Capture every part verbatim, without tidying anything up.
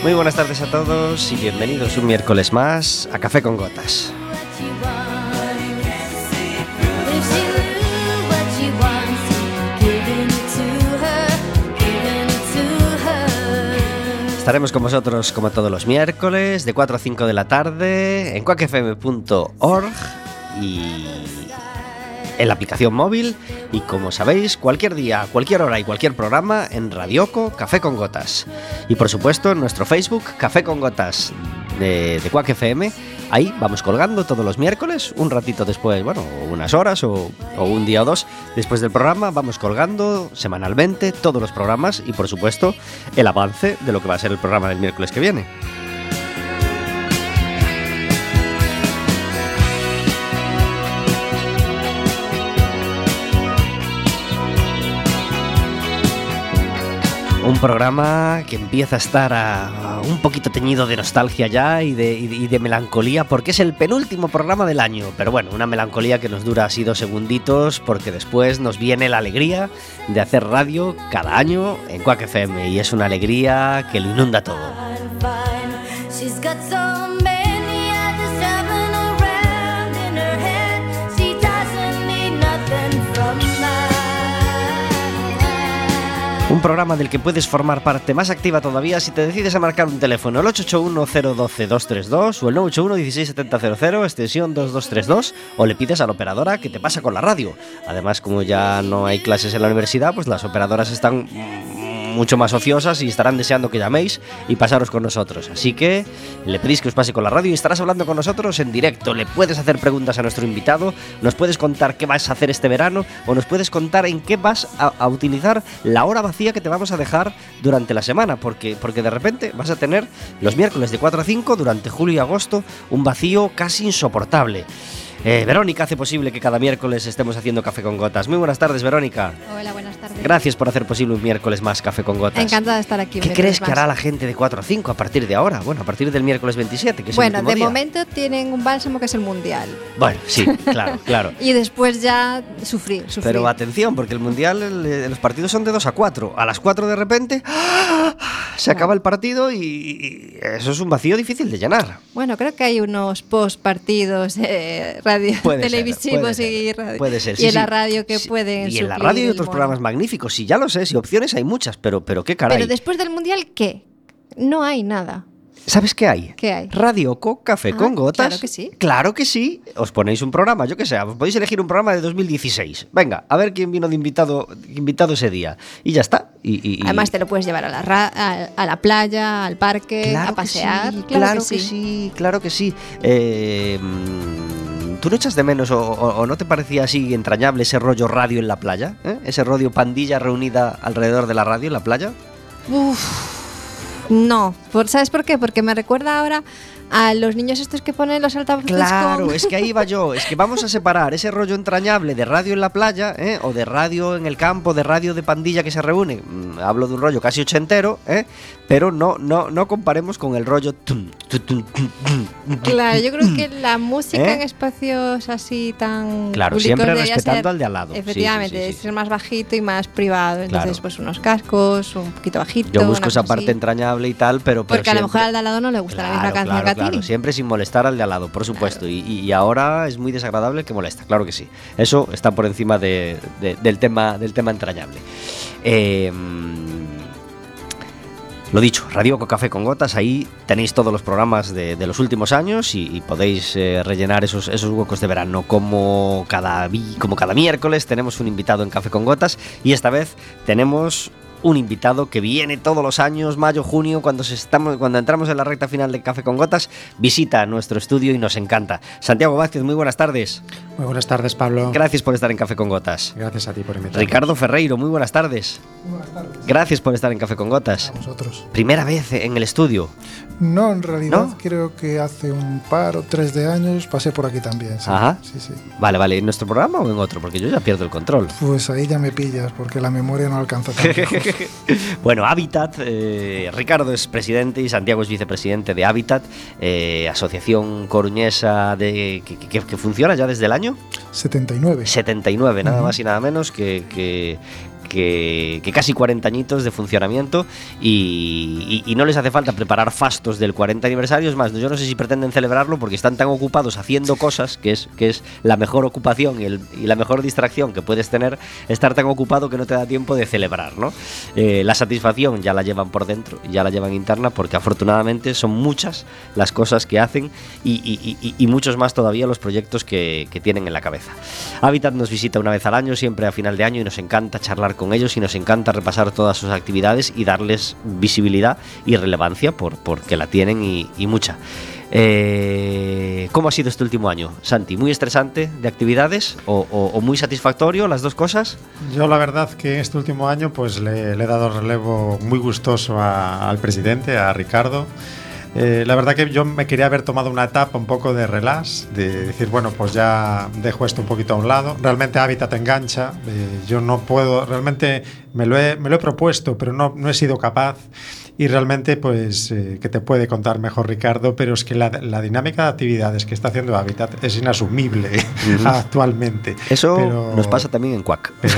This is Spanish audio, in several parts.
Muy buenas tardes a todos y bienvenidos un miércoles más a Café con Gotas. Estaremos con vosotros como todos los miércoles de cuatro a cinco de la tarde en cuac f m punto org y en la aplicación móvil, y como sabéis, cualquier día, cualquier hora y cualquier programa en Radioco Café con Gotas. Y por supuesto en nuestro Facebook Café con Gotas de, de cuac F M. Ahí vamos colgando todos los miércoles, un ratito después, bueno, unas horas o, o un día o dos después del programa, vamos colgando semanalmente todos los programas y por supuesto el avance de lo que va a ser el programa del miércoles que viene. Un programa que empieza a estar a, a un poquito teñido de nostalgia ya y de, y, de, y de melancolía, porque es el penúltimo programa del año. Pero bueno, una melancolía que nos dura así dos segunditos, porque después nos viene la alegría de hacer radio cada año en cuac F M, y es una alegría que lo inunda todo. Un programa del que puedes formar parte más activa todavía si te decides a marcar un teléfono, el ocho ocho uno, cero uno dos, dos tres dos o el nueve ocho uno, dieciséis setenta cero cero, extensión dos dos tres dos, o le pides a la operadora que te pasa con la radio. Además, como ya no hay clases en la universidad, pues las operadoras están mucho más ociosas y estarán deseando que llaméis y pasaros con nosotros. Así que le pedís que os pase con la radio y estarás hablando con nosotros en directo. Le puedes hacer preguntas a nuestro invitado, nos puedes contar qué vas a hacer este verano o nos puedes contar en qué vas a, a utilizar la hora vacía que te vamos a dejar durante la semana, porque, porque de repente vas a tener los miércoles de cuatro a cinco durante julio y agosto un vacío casi insoportable. Eh, Verónica hace posible que cada miércoles estemos haciendo Café con Gotas. Muy buenas tardes, Verónica. Hola, buenas tardes. Gracias por hacer posible un miércoles más Café con Gotas. Encantada de estar aquí. ¿Qué crees que hará la gente de cuatro a cinco a partir de ahora? Bueno, a partir del miércoles veintisiete, que es bueno, el último de día. Momento tienen un bálsamo que es el Mundial. Bueno, sí, claro, claro. Y después ya sufrir, sufrir. Pero atención, porque el Mundial, el, los partidos son de dos a cuatro. A las cuatro de repente se acaba el partido y eso es un vacío difícil de llenar. Bueno, creo que hay unos post partidos eh, radio, puede televisivos ser, y radio. Puede ser, y sí, en sí, la radio que sí, pueden y en la radio hay otros programas magníficos. Sí, ya lo sé, sí, opciones hay muchas, pero, pero qué caray. Pero después del Mundial, ¿qué? No hay nada. ¿Sabes qué hay? ¿Qué hay? Radioco Café ah, con Gotas. Claro que sí. Claro que sí. Os ponéis un programa, yo que sé, os podéis elegir un programa de dos mil dieciséis. Venga, a ver quién vino de invitado, invitado ese día. Y ya está. Y, y, Además te lo puedes llevar a la, ra- a, a la playa, al parque, claro a pasear. Sí, claro, claro que, que sí. sí, claro que sí. Eh, ¿Tú no echas de menos o, o, o no te parecía así entrañable ese rollo radio en la playa? ¿Eh? Ese rollo pandilla reunida alrededor de la radio en la playa. Uf. No, por, ¿sabes por qué? Porque me recuerda ahora a los niños estos que ponen los altavoces. Claro, con... es que ahí va yo. Es que vamos a separar ese rollo entrañable de radio en la playa, ¿eh? O de radio en el campo, de radio de pandilla que se reúne. Mm, hablo de un rollo casi ochentero, ¿eh? Pero no, no, no comparemos con el rollo. Claro, yo creo que la música ¿Eh? en espacios así tan. Claro, siempre respetando ser, al de al lado. Efectivamente, sí, sí, sí, sí. ser más bajito y más privado. Entonces, claro. Pues unos cascos, un poquito bajito. Yo busco esa parte así. entrañable y tal, pero. pero Porque siempre... a lo mejor al de al lado no le gusta claro, la misma canción claro, que a ti. Claro, siempre sin molestar al de al lado, por supuesto. Claro. Y, y ahora es muy desagradable el que molesta, claro que sí. Eso está por encima de, de, del, tema, del tema entrañable. Eh. Lo dicho, Radioco Café con Gotas, ahí tenéis todos los programas de, de los últimos años y, y podéis eh, rellenar esos, esos huecos de verano. Como cada, como cada miércoles tenemos un invitado en Café con Gotas y esta vez tenemos un invitado que viene todos los años, mayo, junio, cuando, se estamos, cuando entramos en la recta final de Café con Gotas, visita nuestro estudio y nos encanta. Santiago Vázquez, muy buenas tardes. Muy buenas tardes, Pablo. Gracias por estar en Café con Gotas. Gracias a ti por invitarme. Ricardo Ferreiro, muy buenas tardes. Muy buenas tardes. Gracias por estar en Café con Gotas. A vosotros. ¿Primera vez en el estudio? No, en realidad ¿No? creo que hace un par o tres de años pasé por aquí también. Sí. Ajá. Sí, sí. Vale, vale. ¿En nuestro programa o en otro? Porque yo ya pierdo el control. Pues ahí ya me pillas, porque la memoria no alcanza tanto. Bueno, Habitat, eh, Ricardo es presidente y Santiago es vicepresidente de Habitat, eh, asociación coruñesa de, que, que, que funciona ya desde el año setenta y nueve. setenta y nueve, nada uh-huh. más y nada menos que... que que, que casi cuarenta añitos de funcionamiento y, y, y no les hace falta preparar fastos del cuarenta aniversario. Es más, yo no sé si pretenden celebrarlo porque están tan ocupados haciendo cosas, que es, que es la mejor ocupación y, el, y la mejor distracción que puedes tener, estar tan ocupado que no te da tiempo de celebrar, ¿no? Eh, la satisfacción ya la llevan por dentro, ya la llevan interna, porque afortunadamente son muchas las cosas que hacen y, y, y, y muchos más todavía los proyectos que, que tienen en la cabeza. Habitat nos visita una vez al año, siempre a final de año, y nos encanta charlar con ellos y nos encanta repasar todas sus actividades y darles visibilidad y relevancia por, porque la tienen y, y mucha. Eh, ¿Cómo ha sido este último año, Santi? ¿Muy estresante de actividades o, o, o muy satisfactorio, las dos cosas? Yo la verdad que este último año pues le, le he dado relevo muy gustoso a, al presidente, a Ricardo. Eh, la verdad que yo me quería haber tomado una etapa un poco de relax, de decir, bueno, pues ya dejo esto un poquito a un lado. Realmente Habitat engancha, eh, yo no puedo, realmente me lo he, me lo he propuesto, pero no, no he sido capaz. Y realmente, pues, eh, que te puede contar mejor Ricardo, pero es que la, la dinámica de actividades que está haciendo Habitat es inasumible uh-huh. actualmente. Eso pero, nos pasa también en Quack. Pero,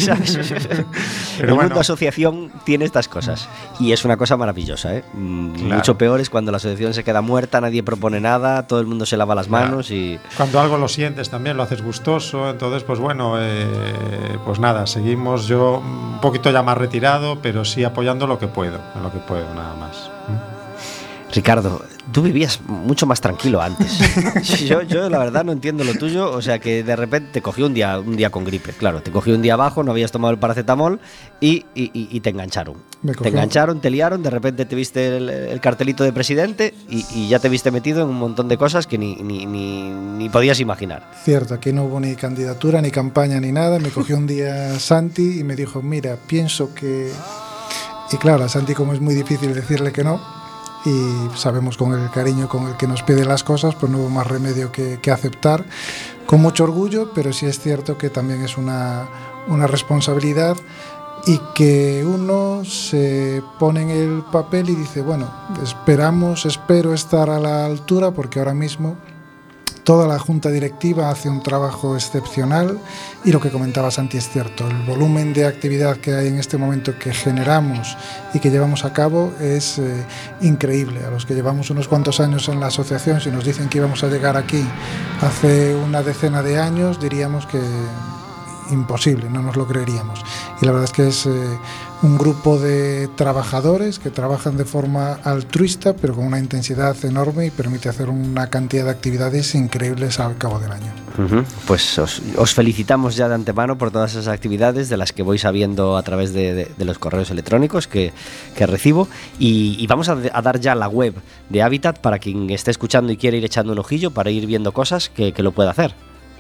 pero el bueno, mundo asociación tiene estas cosas y es una cosa maravillosa, ¿eh? Claro. Mucho peor es cuando la asociación se queda muerta, nadie propone nada, todo el mundo se lava las manos claro. y... Cuando algo lo sientes también, lo haces gustoso, entonces, pues bueno, eh, pues nada, seguimos yo un poquito ya más retirado, pero sí apoyando lo que puedo, en lo que puedo. Puedo, nada más. Ricardo, tú vivías mucho más tranquilo antes. Yo, yo la verdad no entiendo lo tuyo. O sea que de repente te cogió un día, un día con gripe. Claro, te cogió un día abajo, no habías tomado el paracetamol y, y, y te engancharon. Te engancharon, te liaron, de repente te viste el, el cartelito de presidente y, y ya te viste metido en un montón de cosas que ni, ni, ni, ni podías imaginar. Cierto, aquí no hubo ni candidatura, ni campaña, ni nada. Me cogió un día Santi y me dijo, mira, pienso que... Y claro, a Santi, como es muy difícil decirle que no, y sabemos con el cariño con el que nos pide las cosas, pues no hubo más remedio que, que aceptar con mucho orgullo, pero sí es cierto que también es una, una responsabilidad y que uno se pone en el papel y dice, bueno, esperamos, espero estar a la altura, porque ahora mismo toda la junta directiva hace un trabajo excepcional y lo que comentaba Santi es cierto, el volumen de actividad que hay en este momento que generamos y que llevamos a cabo es eh, increíble. A los que llevamos unos cuantos años en la asociación, si nos dicen que íbamos a llegar aquí hace una decena de años, diríamos que imposible, no nos lo creeríamos. Y la verdad es que es eh, un grupo de trabajadores que trabajan de forma altruista, pero con una intensidad enorme y permite hacer una cantidad de actividades increíbles al cabo del año. Uh-huh. Pues os, os felicitamos ya de antemano por todas esas actividades de las que voy sabiendo a través de, de, de los correos electrónicos que, que recibo y, y vamos a, a dar ya la web de Habitat para quien esté escuchando y quiera ir echando un ojillo para ir viendo cosas que, que lo pueda hacer.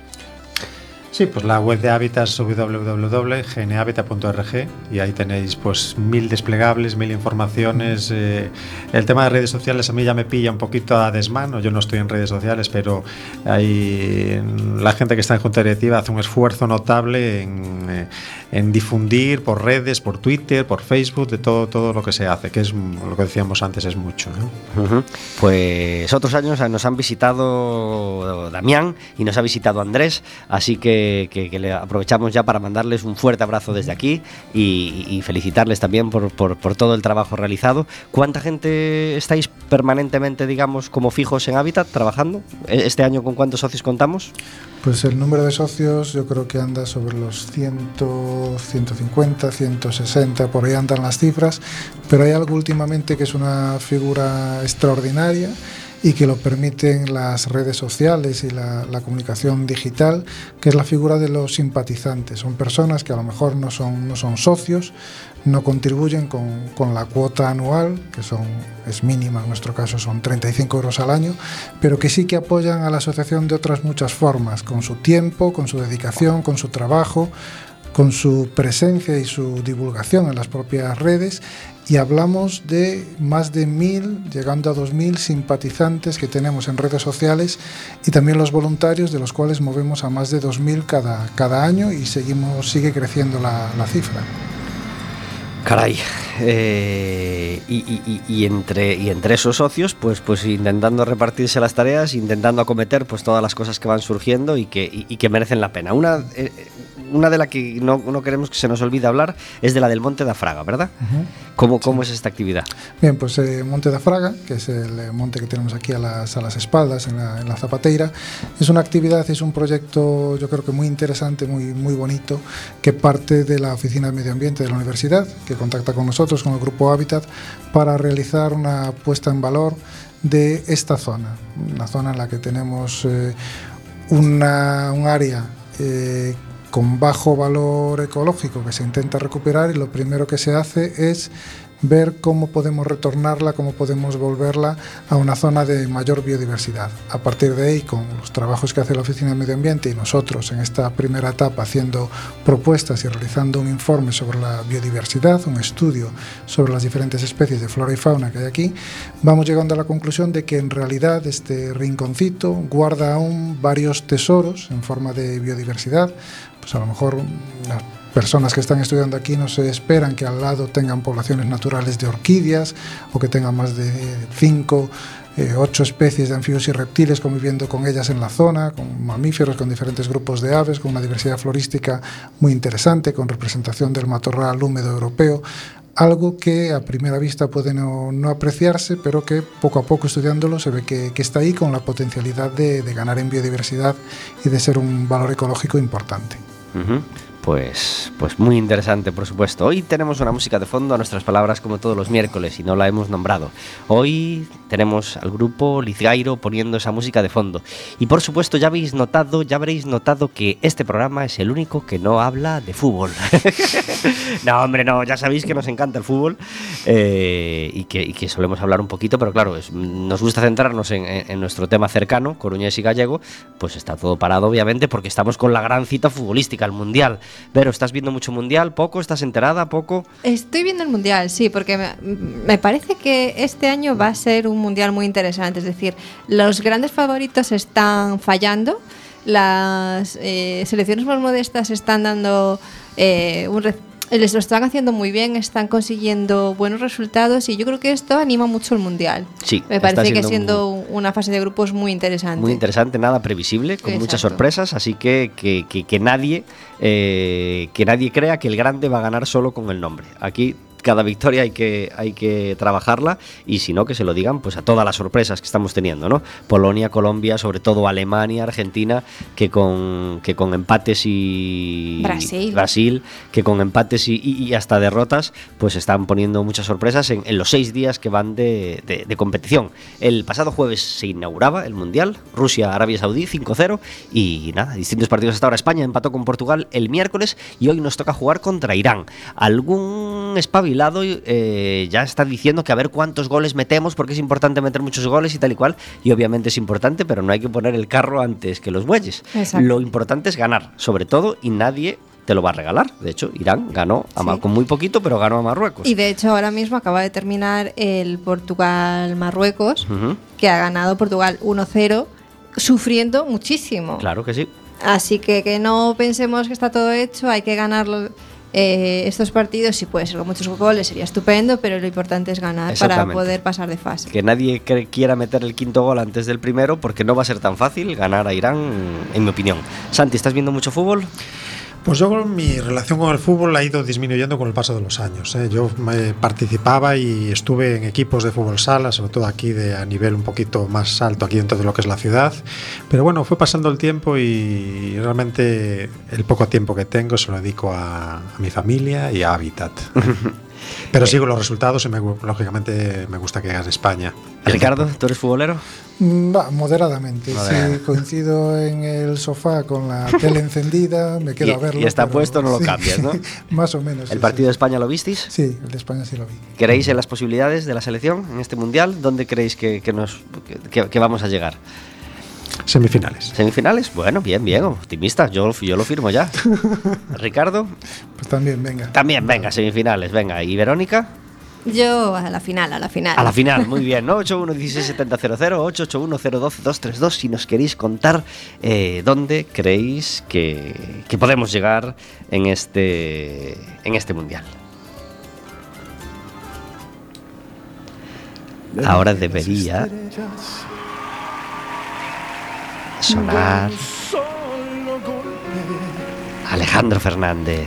Sí, pues la web de Habitat es doble u doble u doble u punto genehabitat punto org y ahí tenéis pues mil desplegables, mil informaciones. Eh, el tema de redes sociales a mí ya me pilla un poquito a desmano, yo no estoy en redes sociales, pero hay, la gente que está en Junta Directiva hace un esfuerzo notable en, eh, en difundir por redes, por Twitter, por Facebook, de todo, todo lo que se hace, que es lo que decíamos antes, es mucho, ¿no? Uh-huh. Pues otros años nos han visitado Damián y nos ha visitado Andrés, así que Que, que le aprovechamos ya para mandarles un fuerte abrazo desde aquí y, y felicitarles también por, por, por todo el trabajo realizado. ¿Cuánta gente estáis permanentemente, digamos, como fijos en Habitat trabajando? ¿Este año con cuántos socios contamos? Pues el número de socios yo creo que anda sobre los cien, ciento cincuenta, ciento sesenta, por ahí andan las cifras, pero hay algo últimamente que es una figura extraordinaria y que lo permiten las redes sociales y la, la comunicación digital, que es la figura de los simpatizantes. Son personas que a lo mejor no son, no son socios, no contribuyen con, con la cuota anual, que son, es mínima, en nuestro caso son treinta y cinco euros al año, pero que sí que apoyan a la asociación de otras muchas formas, con su tiempo, con su dedicación, con su trabajo, con su presencia y su divulgación en las propias redes. Y hablamos de más de mil, llegando a dos mil simpatizantes que tenemos en redes sociales y también los voluntarios, de los cuales movemos a más de dos mil cada, cada año y seguimos, sigue creciendo la, la cifra. Caray, eh, y, y, y, entre, y entre esos socios, pues, pues intentando repartirse las tareas, intentando acometer pues todas las cosas que van surgiendo y que, y, y que merecen la pena. Una, eh, una de las que no, no queremos que se nos olvide hablar es de la del Monte da Fraga, ¿verdad? Uh-huh. ¿Cómo, cómo sí. es esta actividad? Bien, pues eh, Monte da Fraga, que es el monte que tenemos aquí a las, a las espaldas, en la, en la Zapateira, es una actividad, es un proyecto yo creo que muy interesante, muy, muy bonito, que parte de la Oficina de Medio Ambiente de la Universidad, que contacta con nosotros, con el Grupo Hábitat, para realizar una puesta en valor de esta zona, una zona en la que tenemos eh, una, un área eh, con bajo valor ecológico que se intenta recuperar, y lo primero que se hace es ver cómo podemos retornarla, cómo podemos volverla a una zona de mayor biodiversidad. A partir de ahí, con los trabajos que hace la Oficina de Medio Ambiente y nosotros en esta primera etapa haciendo propuestas y realizando un informe sobre la biodiversidad, un estudio sobre las diferentes especies de flora y fauna que hay aquí, vamos llegando a la conclusión de que en realidad este rinconcito guarda aún varios tesoros en forma de biodiversidad. Pues a lo mejor las personas que están estudiando aquí no se esperan que al lado tengan poblaciones naturales de orquídeas o que tengan más de cinco, eh, ocho especies de anfibios y reptiles conviviendo con ellas en la zona, con mamíferos, con diferentes grupos de aves, con una diversidad florística muy interesante, con representación del matorral húmedo europeo. Algo que a primera vista puede no, no apreciarse, pero que poco a poco estudiándolo se ve que, que está ahí con la potencialidad de, de ganar en biodiversidad y de ser un valor ecológico importante. Uh-huh. Pues, pues muy interesante, por supuesto. Hoy tenemos una música de fondo a nuestras palabras como todos los miércoles y no la hemos nombrado. Hoy tenemos al grupo Lizgairo poniendo esa música de fondo. Y por supuesto ya habéis notado, ya habréis notado que este programa es el único que no habla de fútbol. No, hombre, no, ya sabéis que nos encanta el fútbol eh, y, que, y que solemos hablar un poquito, pero claro, es, nos gusta centrarnos en, en, en nuestro tema cercano, coruñés y gallego. Pues está todo parado, obviamente, porque estamos con la gran cita futbolística, el Mundial. Pero, ¿estás viendo mucho Mundial? ¿Poco? ¿Estás enterada? ¿Poco? Estoy viendo el Mundial, sí, porque me, me parece que este año va a ser un Mundial muy interesante. Es decir, los grandes favoritos están fallando, las eh, selecciones más modestas están dando eh, un re- les lo están haciendo muy bien, están consiguiendo buenos resultados y yo creo que esto anima mucho el Mundial. Sí, me parece siendo que siendo una fase de grupos muy interesante. Muy interesante, nada previsible, con Exacto. muchas sorpresas, así que que, que, que nadie eh, que nadie crea que el grande va a ganar solo con el nombre. Aquí cada victoria hay que, hay que trabajarla y si no, que se lo digan pues a todas las sorpresas que estamos teniendo, ¿no? Polonia, Colombia, sobre todo Alemania, Argentina, que con, que con empates y Brasil, Brasil que con empates y, y, y hasta derrotas pues están poniendo muchas sorpresas en, en los seis días que van de, de, de competición. El pasado jueves se inauguraba el Mundial, Rusia, Arabia Saudí, cinco cero y nada, distintos partidos hasta ahora. España empató con Portugal el miércoles y hoy nos toca jugar contra Irán. Algún espabilado eh, ya está diciendo que a ver cuántos goles metemos porque es importante meter muchos goles y tal y cual, y obviamente es importante, pero no hay que poner el carro antes que los bueyes. Exacto. Lo importante es ganar, sobre todo, y nadie te lo va a regalar. De hecho, Irán ganó a sí. con muy poquito, pero ganó a Marruecos. Y de hecho ahora mismo acaba de terminar el Portugal-Marruecos, uh-huh. que ha ganado Portugal uno cero, sufriendo muchísimo. Claro que sí. Así que que no pensemos que está todo hecho, hay que ganarlo. Eh, estos partidos, si puede ser con muchos goles, sería estupendo, pero lo importante es ganar para poder pasar de fase. Que nadie cre- quiera meter el quinto gol antes del primero, porque no va a ser tan fácil ganar a Irán, en mi opinión. Santi, ¿estás viendo mucho fútbol? Pues yo, mi relación con el fútbol ha ido disminuyendo con el paso de los años, ¿eh? Yo me participaba y estuve en equipos de fútbol sala, sobre todo aquí de, a nivel un poquito más alto, aquí dentro de lo que es la ciudad. Pero bueno, fue pasando el tiempo y realmente el poco tiempo que tengo se lo dedico a, a mi familia y a Hábitat. Pero sigo los resultados y me, lógicamente me gusta que gane España. Ricardo, ¿tú eres futbolero? Va, moderadamente. Si sí, coincido en el sofá con la tele encendida, me quedo y, a verlo. Y está pero, puesto, no lo sí, cambias, ¿no? Más o menos. ¿El sí, partido sí. de España lo visteis? Sí, el de España sí lo vi. ¿Creéis en las posibilidades de la selección en este Mundial? ¿Dónde creéis que, que, nos, que, que vamos a llegar? Semifinales. ¿Semifinales? Bueno, bien, bien, optimista. Yo, yo lo firmo ya. ¿Ricardo? Pues también, venga. También, venga, semifinales, venga. ¿Y Verónica? Yo a la final, a la final. A la final, muy bien, ¿no? ocho uno uno seis siete cero cero cero, ocho ocho uno cero uno dos dos tres dos si nos queréis contar eh, dónde creéis que, que podemos llegar en este, en este Mundial. ahora debería sonar Alejandro Fernández.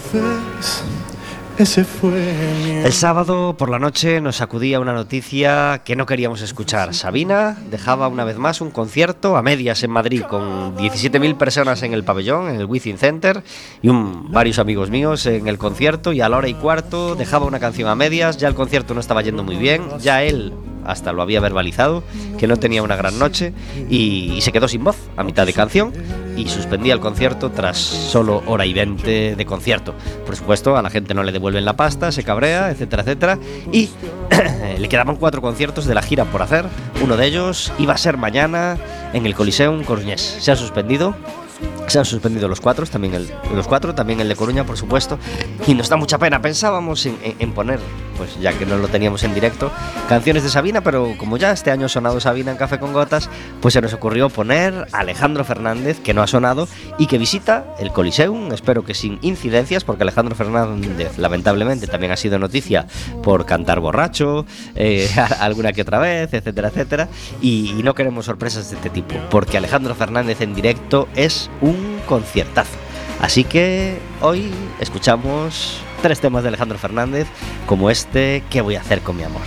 Ese fue El sábado por la noche nos sacudía una noticia que no queríamos escuchar. Sabina dejaba una vez más un concierto a medias en Madrid con diecisiete mil personas en el pabellón, en el Wizzing Center, y un, varios amigos míos en el concierto, y a la hora y cuarto dejaba una canción a medias. Ya el concierto no estaba yendo muy bien, ya él hasta lo había verbalizado, que no tenía una gran noche, y, y se quedó sin voz a mitad de canción y suspendía el concierto tras solo hora y veinte de concierto. Por supuesto, a la gente no le devuelven la pasta, se cabrea, etcétera, etcétera, y le quedaban cuatro conciertos de la gira por hacer. Uno de ellos iba a ser mañana en el Coliseum coruñés. Se ha suspendido. Se han suspendido los cuatro, también el, los cuatro, también el de Coruña, por supuesto, y nos da mucha pena. Pensábamos en, en, en poner, pues ya que no lo teníamos en directo, canciones de Sabina, pero como ya este año ha sonado Sabina en Café con Gotas, pues se nos ocurrió poner a Alejandro Fernández, que no ha sonado y que visita el Coliseum, espero que sin incidencias, porque Alejandro Fernández lamentablemente también ha sido noticia por cantar borracho, eh, alguna que otra vez, etcétera, etcétera, y, y no queremos sorpresas de este tipo, porque Alejandro Fernández en directo es un conciertazo. Así que hoy escuchamos tres temas de Alejandro Fernández, como este, ¿Qué voy a hacer con mi amor?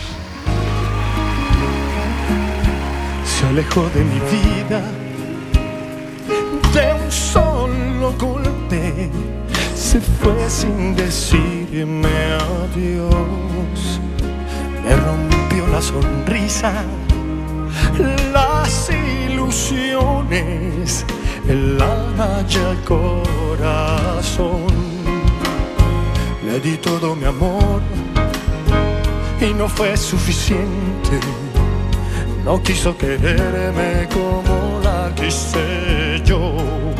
Se alejó de mi vida de un solo golpe, se fue sin decirme adiós, me rompió la sonrisa, las ilusiones, el alma y el corazón. Le di todo mi amor y no fue suficiente. No quiso quererme como la quise yo.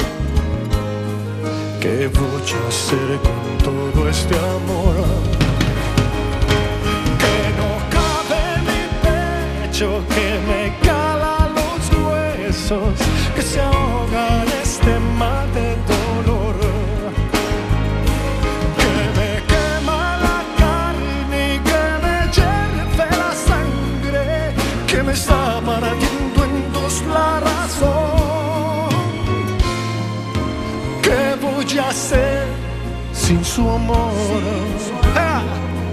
¿Qué voy a hacer con todo este amor? Que no cabe en mi pecho, que me cala los huesos, que se ahoga en este mar de dolor, que me quema la carne y que me hierve la sangre, que me está partiendo en dos la razón. ¿Qué voy a hacer sin su amor? ¡Ah!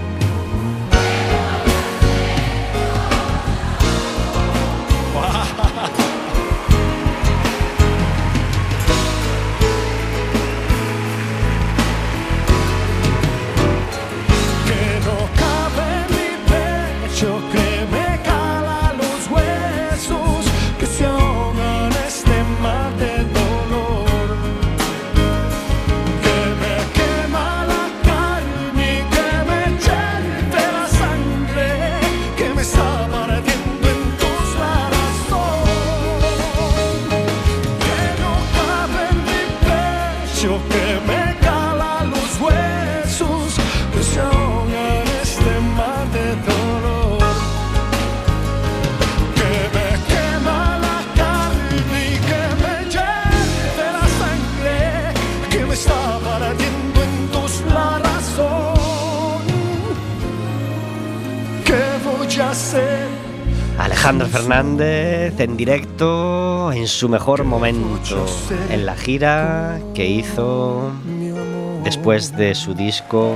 Alejandro Fernández en directo en su mejor momento, en la gira que hizo después de su disco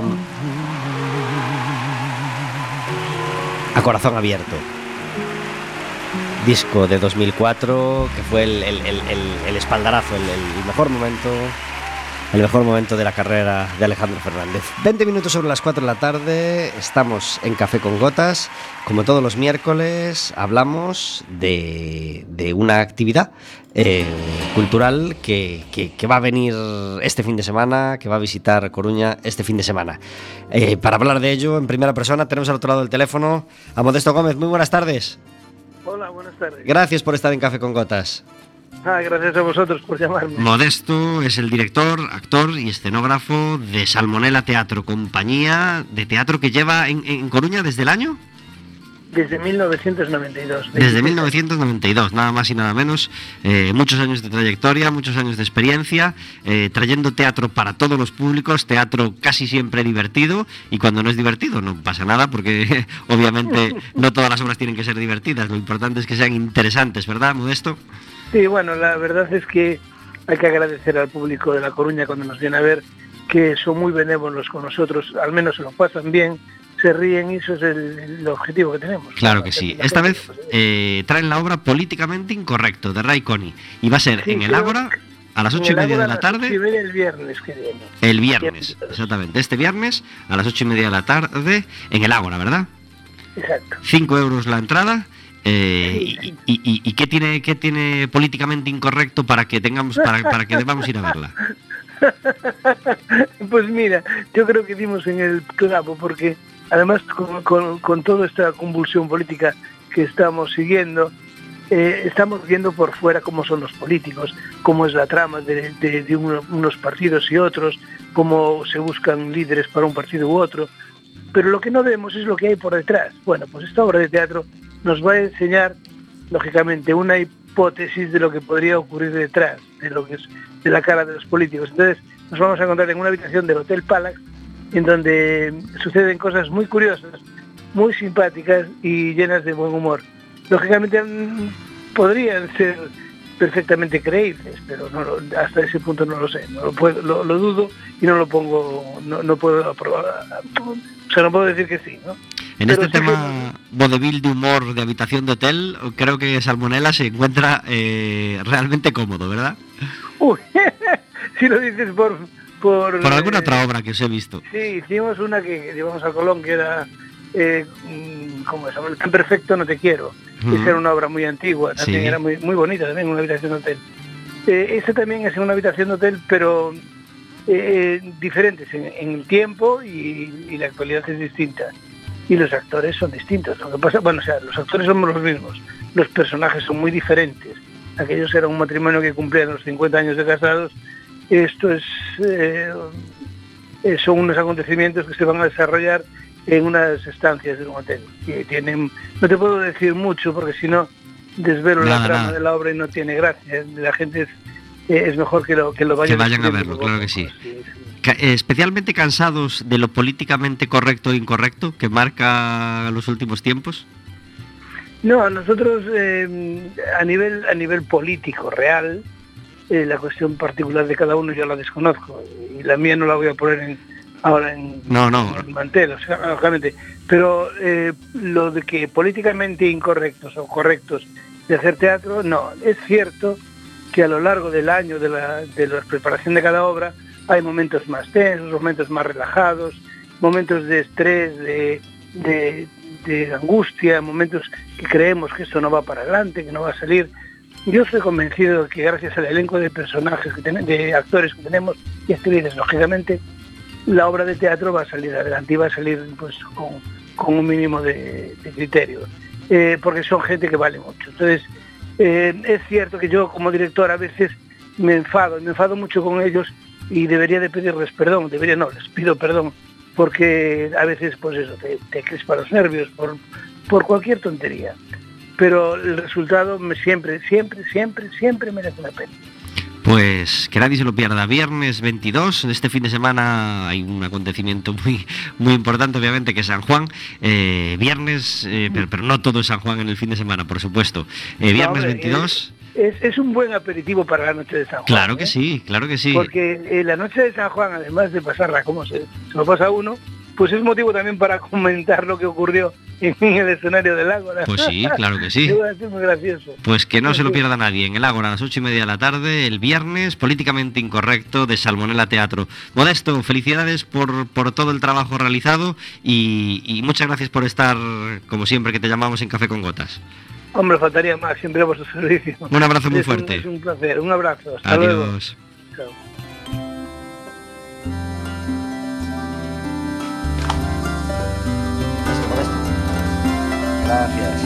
A Corazón Abierto, disco de dos mil cuatro que fue el, el, el, el, el espaldarazo, el, el mejor momento El mejor momento de la carrera de Alejandro Fernández. veinte minutos sobre las cuatro de la tarde, estamos en Café con Gotas. Como todos los miércoles, hablamos de, de una actividad eh, cultural que, que, que va a venir este fin de semana, que va a visitar Coruña este fin de semana. Eh, para hablar de ello, en primera persona, tenemos al otro lado del teléfono a Modesto Gómez. Muy buenas tardes. Hola, buenas tardes. Gracias por estar en Café con Gotas. Ah, gracias a vosotros por llamarme. Modesto es el director, actor y escenógrafo de Salmonella Teatro, compañía de teatro que lleva en, en Coruña desde el año... desde mil novecientos noventa y dos. Desde mil novecientos noventa y dos, nada más y nada menos. Eh, muchos años de trayectoria, muchos años de experiencia, eh, trayendo teatro para todos los públicos, teatro casi siempre divertido, y cuando no es divertido no pasa nada, porque obviamente no todas las obras tienen que ser divertidas, lo importante es que sean interesantes, ¿verdad, Modesto? Sí, bueno, la verdad es que hay que agradecer al público de La Coruña cuando nos viene a ver, que son muy benévolos con nosotros, al menos se lo pasan bien, se ríen, y eso es el, el objetivo que tenemos. Claro que sí. Esta vez eh, traen la obra Políticamente Incorrecto, de Ray Connie, y va a ser Sí, en el creo Ágora que a las en ocho y el media de Ágora la a las ocho y tarde. media el viernes que viene. El viernes, exactamente. Este viernes a las ocho y media de la tarde en el Ágora, ¿verdad? Exacto. Cinco euros la entrada. Eh, Sí, y, sí. y, y, y qué tiene qué tiene políticamente incorrecto para que tengamos para, para que debamos ir a verla? Pues mira, yo creo que dimos en el clavo, porque además con, con, con toda esta convulsión política que estamos siguiendo, eh, estamos viendo por fuera cómo son los políticos, cómo es la trama de, de, de uno, unos partidos y otros, cómo se buscan líderes para un partido u otro, pero lo que no vemos es lo que hay por detrás. Bueno, pues esta obra de teatro nos va a enseñar, lógicamente, una hipótesis de lo que podría ocurrir detrás, de lo que es de la cara de los políticos. Entonces nos vamos a encontrar en una habitación del Hotel Palace, en donde suceden cosas muy curiosas, muy simpáticas y llenas de buen humor. Lógicamente mm, podrían ser perfectamente creíbles, pero no lo- hasta ese punto no lo sé, no lo, puedo, lo, lo dudo y no lo pongo, no, no puedo aprobar, o sea, no puedo decir que sí, ¿no? En Pero este sí tema vodevil de humor de habitación de hotel, creo que Salmonella se encuentra eh, realmente cómodo, ¿verdad? Uy, si lo dices por... Por, Por alguna eh, otra obra que os he visto. Sí, hicimos una que llevamos a Colón, que era, eh, mm, ¿cómo es? Tan perfecto no te quiero. Ujú. Esa era una obra muy antigua, también Sí. era muy, muy bonita, también una habitación de hotel. Eh, esa también es una habitación de hotel, pero eh, diferentes en, en el tiempo, y, y la actualidad es distinta. Y los actores son distintos. Lo que pasa, bueno, o sea, los actores somos los mismos, los personajes son muy diferentes. Aquellos eran un matrimonio que cumplían los cincuenta años de casados. Esto es, eh, eh, son unos acontecimientos que se van a desarrollar en unas estancias de un hotel. Y tienen, no te puedo decir mucho porque si no desvelo Nada, la trama nada. de la obra y no tiene gracia. La gente es, eh, es mejor que lo, que lo vayan, Que vayan a descubriendo verlo, poco a claro que poco. sí. Sí, sí. Ca- eh, especialmente cansados de lo políticamente correcto e incorrecto que marca los últimos tiempos. No, nosotros eh, a nivel a nivel político real, eh, la cuestión particular de cada uno yo la desconozco, y la mía no la voy a poner en, ahora en, No, no. en mantel, o sea, lógicamente, pero eh, lo de que políticamente incorrectos o correctos de hacer teatro, no, es cierto que a lo largo del año de la, de la preparación de cada obra hay momentos más tensos, momentos más relajados, momentos de estrés, de, de, de angustia, momentos que creemos que esto no va para adelante, que no va a salir. Yo estoy convencido de que gracias al elenco de personajes, que ten- de actores que tenemos y actrices, lógicamente, la obra de teatro va a salir adelante y va a salir pues con, con un mínimo de, de criterio, eh, porque son gente que vale mucho. Entonces, eh, es cierto que yo como director a veces me enfado, me enfado mucho con ellos y debería de pedirles perdón, debería no, les pido perdón, porque a veces pues eso, te, te crispa los nervios por, por cualquier tontería. Pero el resultado me siempre, siempre, siempre, siempre merece la pena. Pues que nadie se lo pierda. Viernes veintidós, este fin de semana hay un acontecimiento muy muy importante, obviamente, que es San Juan. Eh, viernes, eh, pero, pero no todo es San Juan en el fin de semana, por supuesto. Eh, viernes No, hombre, veintidós. Es, es un buen aperitivo para la noche de San Juan. Claro que ¿eh? sí, claro que sí. Porque eh, la noche de San Juan, además de pasarla como se, se lo pasa a uno, pues es motivo también para comentar lo que ocurrió en el escenario del Ágora. Pues sí, claro que sí. Es muy gracioso. Pues que no se lo pierda nadie. En el Ágora a las ocho y media de la tarde, el viernes, Políticamente Incorrecto, de Salmonella Teatro. Modesto, felicidades por, por todo el trabajo realizado y, y muchas gracias por estar, como siempre, que te llamamos en Café con Gotas. Hombre, faltaría más, siempre a vuestro servicio. Un abrazo muy Es un- fuerte. Es un placer, un abrazo. Hasta luego. Adiós. Chao. Gracias.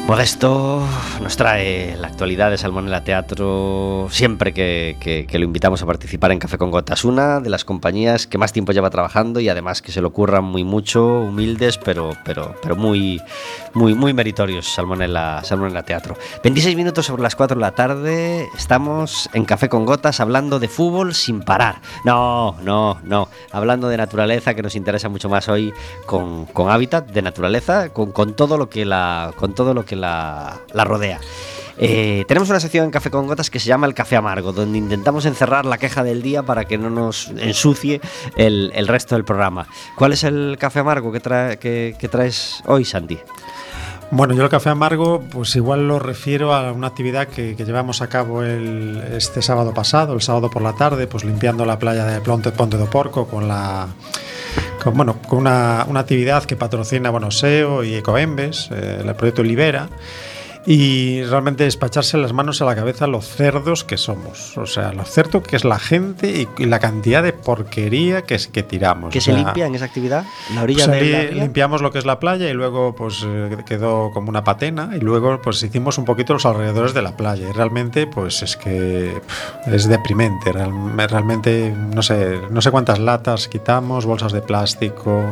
Modesto nos trae la actualidad de Salmonella Teatro siempre que, que, que lo invitamos a participar en Café con Gotas, una de las compañías que más tiempo lleva trabajando y además que se lo curran muy mucho, humildes, pero, pero, pero muy, muy, muy meritorios. Salmonella, Salmonella Teatro. veintiséis minutos sobre las cuatro de la tarde, estamos en Café con Gotas hablando de fútbol sin parar. No, no, no, hablando de naturaleza, que nos interesa mucho más hoy, con, con hábitat de naturaleza, con, con todo lo que la, con todo lo que La, la rodea. Eh, tenemos una sección en Café con Gotas que se llama El Café Amargo, donde intentamos encerrar la queja del día para que no nos ensucie el, el resto del programa. ¿Cuál es el café amargo que, trae, que, que traes hoy, Santi? Bueno, yo el café amargo, pues igual lo refiero a una actividad que, que llevamos a cabo el, este sábado pasado, el sábado por la tarde, pues limpiando la playa de Ponte, Ponte do Porco con la... Con, bueno, con una, una actividad que patrocina, bueno, S E O y Ecoembes, eh, el proyecto Libera, y realmente despacharse las manos a la cabeza los cerdos que somos, o sea, lo cierto que es la gente y, y la cantidad de porquería que, es, que tiramos. ¿Qué o se sea, limpia en esa actividad? ¿La orilla pues de la ahí ría? Limpiamos lo que es la playa y luego pues quedó como una patena y luego pues hicimos un poquito los alrededores de la playa y realmente pues es que pff, es deprimente, real, realmente no sé, no sé cuántas latas quitamos, bolsas de plástico,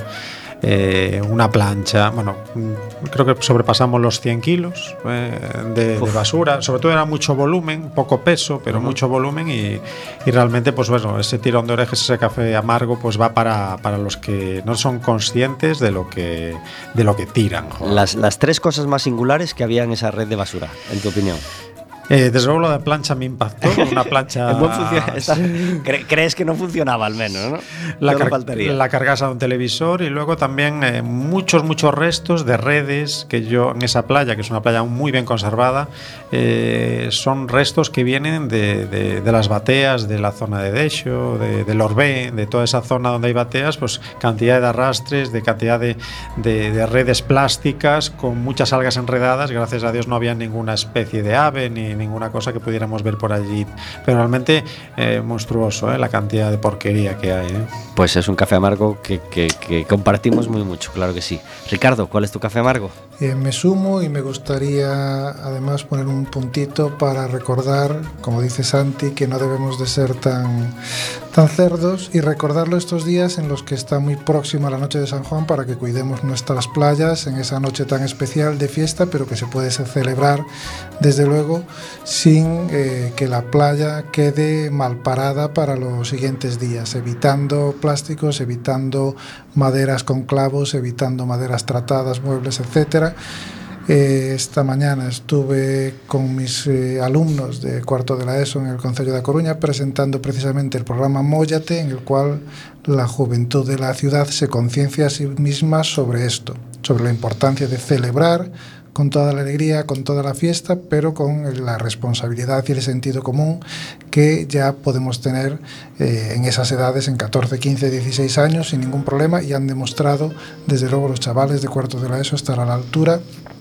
Eh, una plancha, bueno, creo que sobrepasamos los cien kilos eh, de, de basura, sobre todo era mucho volumen, poco peso, pero uh-huh. mucho volumen y, y realmente pues bueno, ese tirón de orejas, ese café amargo pues va para, para los que no son conscientes de lo que, de lo que tiran. Las, las tres cosas más singulares que había en esa red de basura, en tu opinión. Eh, desde luego la plancha me impactó, una plancha... Está, cre ¿Crees que no funcionaba al menos, no? La, car faltaría. la carcasa de un televisor y luego también eh, muchos, muchos restos de redes que yo en esa playa, que es una playa muy bien conservada, eh, son restos que vienen de, de, de las bateas de la zona de Dexo, de, del Orbé, de toda esa zona donde hay bateas, pues cantidad de arrastres, de cantidad de, de, de redes plásticas con muchas algas enredadas. Gracias a Dios no había ninguna especie de ave ni ninguna cosa que pudiéramos ver por allí, pero realmente eh, monstruoso, ¿eh? La cantidad de porquería que hay, ¿eh? Pues es un café amargo que, que, que compartimos muy mucho, claro que sí. Ricardo, ¿cuál es tu café amargo? Eh, me sumo y me gustaría además poner un puntito para recordar, como dice Santi, que no debemos de ser tan, tan cerdos y recordarlo estos días en los que está muy próxima la noche de San Juan para que cuidemos nuestras playas en esa noche tan especial de fiesta, pero que se puede celebrar desde luego sin eh, que la playa quede mal parada para los siguientes días, evitando plásticos, evitando maderas con clavos, evitando maderas tratadas, muebles, etcétera. Eh, esta mañana estuve con mis eh, alumnos de cuarto de la ESO en el Concello da Coruña presentando precisamente el programa Móllate, en el cual la juventud de la ciudad se conciencia a sí misma sobre esto, sobre la importancia de celebrar con toda la alegría, con toda la fiesta, pero con la responsabilidad y el sentido común que ya podemos tener eh, en esas edades, en catorce, quince, dieciséis años, sin ningún problema, y han demostrado, desde luego, los chavales de cuarto de la ESO estar a la altura.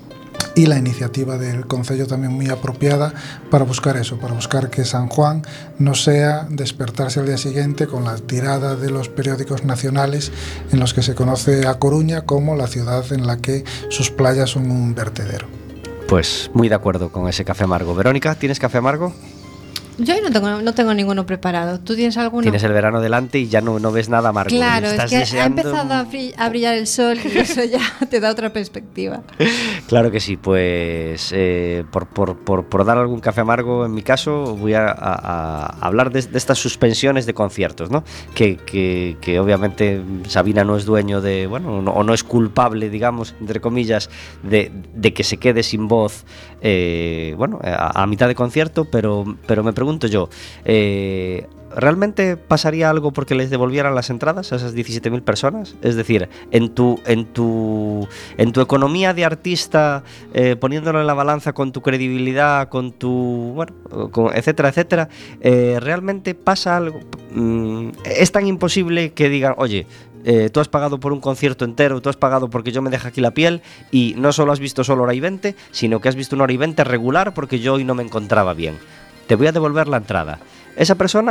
Y la iniciativa del Concello también muy apropiada para buscar eso, para buscar que San Juan no sea despertarse al día siguiente con la tirada de los periódicos nacionales en los que se conoce a Coruña como la ciudad en la que sus playas son un vertedero. Pues muy de acuerdo con ese café amargo. Verónica, ¿tienes café amargo? Yo no tengo, no tengo ninguno preparado. ¿Tú tienes alguno? Tienes el verano delante y ya no, no ves nada amargo. Claro, Estás es que deseando... ha empezado a, bri a brillar el sol y eso ya te da otra perspectiva. Claro que sí, pues eh, por, por, por, por dar algún café amargo, en mi caso, voy a, a, a hablar de, de estas suspensiones de conciertos, ¿no? Que, que, que obviamente Sabina no es dueño de, bueno, no, o no es culpable, digamos, entre comillas, de, de que se quede sin voz, eh, bueno, a, a mitad de concierto, pero, pero me pregunto yo, eh, ¿realmente pasaría algo porque les devolvieran las entradas a esas diecisiete mil personas? Es decir, en tu, en tu, en tu economía de artista, eh, poniéndolo en la balanza con tu credibilidad, con tu, bueno, con, etcétera, etcétera, eh, ¿realmente pasa algo? Mm, ¿es tan imposible que digan, oye, eh, tú has pagado por un concierto entero, tú has pagado porque yo me dejo aquí la piel y no solo has visto solo hora y veinte, sino que has visto una hora y veinte regular porque yo hoy no me encontraba bien? Te voy a devolver la entrada. Esa persona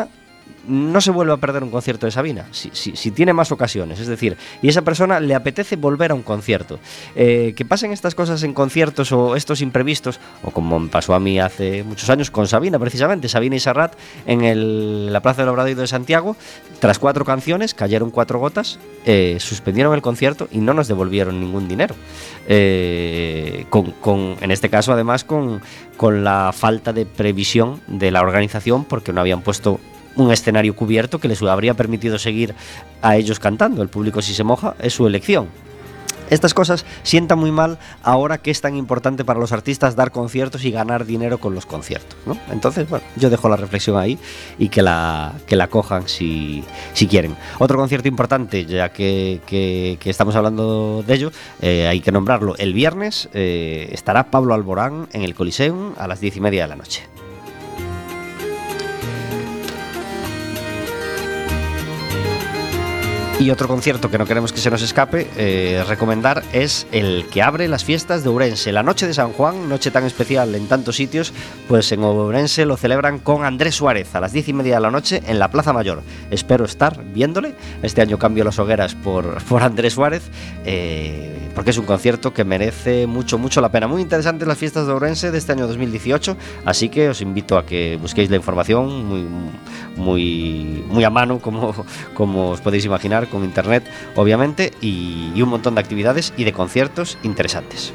no se vuelve a perder un concierto de Sabina, si, si, si tiene más ocasiones, es decir, y esa persona le apetece volver a un concierto. Eh, que pasen estas cosas en conciertos o estos imprevistos, o como me pasó a mí hace muchos años con Sabina, precisamente, Sabina y Serrat en el, la Plaza del Obradoiro de Santiago, tras cuatro canciones, cayeron cuatro gotas, eh, suspendieron el concierto y no nos devolvieron ningún dinero. Eh, con, con, en este caso, además, con, con la falta de previsión de la organización, porque no habían puesto un escenario cubierto que les habría permitido seguir a ellos cantando. El público, si se moja, es su elección. Estas cosas sientan muy mal ahora que es tan importante para los artistas dar conciertos y ganar dinero con los conciertos, ¿no? Entonces, bueno, yo dejo la reflexión ahí y que la, que la cojan si, si quieren. Otro concierto importante, ya que, que, que estamos hablando de ello, eh, hay que nombrarlo. El viernes eh, estará Pablo Alborán en el Coliseum a las diez y media de la noche. Y otro concierto que no queremos que se nos escape, eh, recomendar, es el que abre las fiestas de Ourense. La noche de San Juan, noche tan especial en tantos sitios, pues en Ourense lo celebran con Andrés Suárez a las diez y media de la noche en la Plaza Mayor. Espero estar viéndole. Este año cambio las hogueras por, por Andrés Suárez, eh, porque es un concierto que merece mucho, mucho la pena. Muy interesantes las fiestas de Ourense de este año dos mil dieciocho, así que os invito a que busquéis la información muy, muy, muy a mano, como, como os podéis imaginar, con internet, obviamente, y, y un montón de actividades y de conciertos interesantes.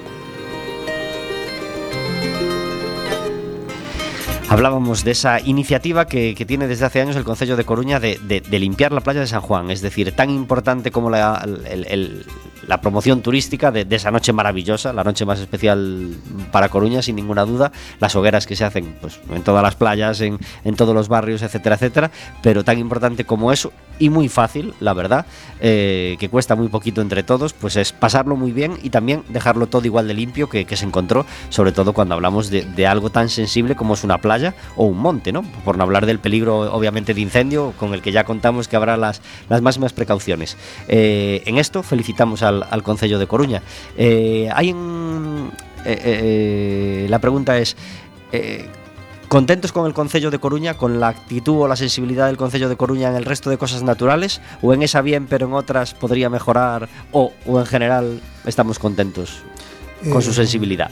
Hablábamos de esa iniciativa que, que tiene desde hace años el Concello de Coruña de, de, de limpiar la playa de San Juan, es decir, tan importante como la, el, el, la promoción turística de, de esa noche maravillosa, la noche más especial para Coruña, sin ninguna duda, las hogueras que se hacen pues, en todas las playas, en, en todos los barrios, etcétera, etcétera, pero tan importante como eso, y muy fácil, la verdad, eh, que cuesta muy poquito entre todos, pues es pasarlo muy bien y también dejarlo todo igual de limpio que, que se encontró, sobre todo cuando hablamos de, de algo tan sensible como es una playa o un monte, ¿no? Por no hablar del peligro, obviamente, de incendio, con el que ya contamos que habrá las, las máximas precauciones. Eh, en esto felicitamos al, al Concello de Coruña. Eh, hay un, eh, eh, la pregunta es... Eh, ¿Contentos con el Concello de Coruña, con la actitud o la sensibilidad del Concello de Coruña en el resto de cosas naturales? ¿O en esa bien, pero en otras podría mejorar? ¿O, o en general estamos contentos con eh, su sensibilidad?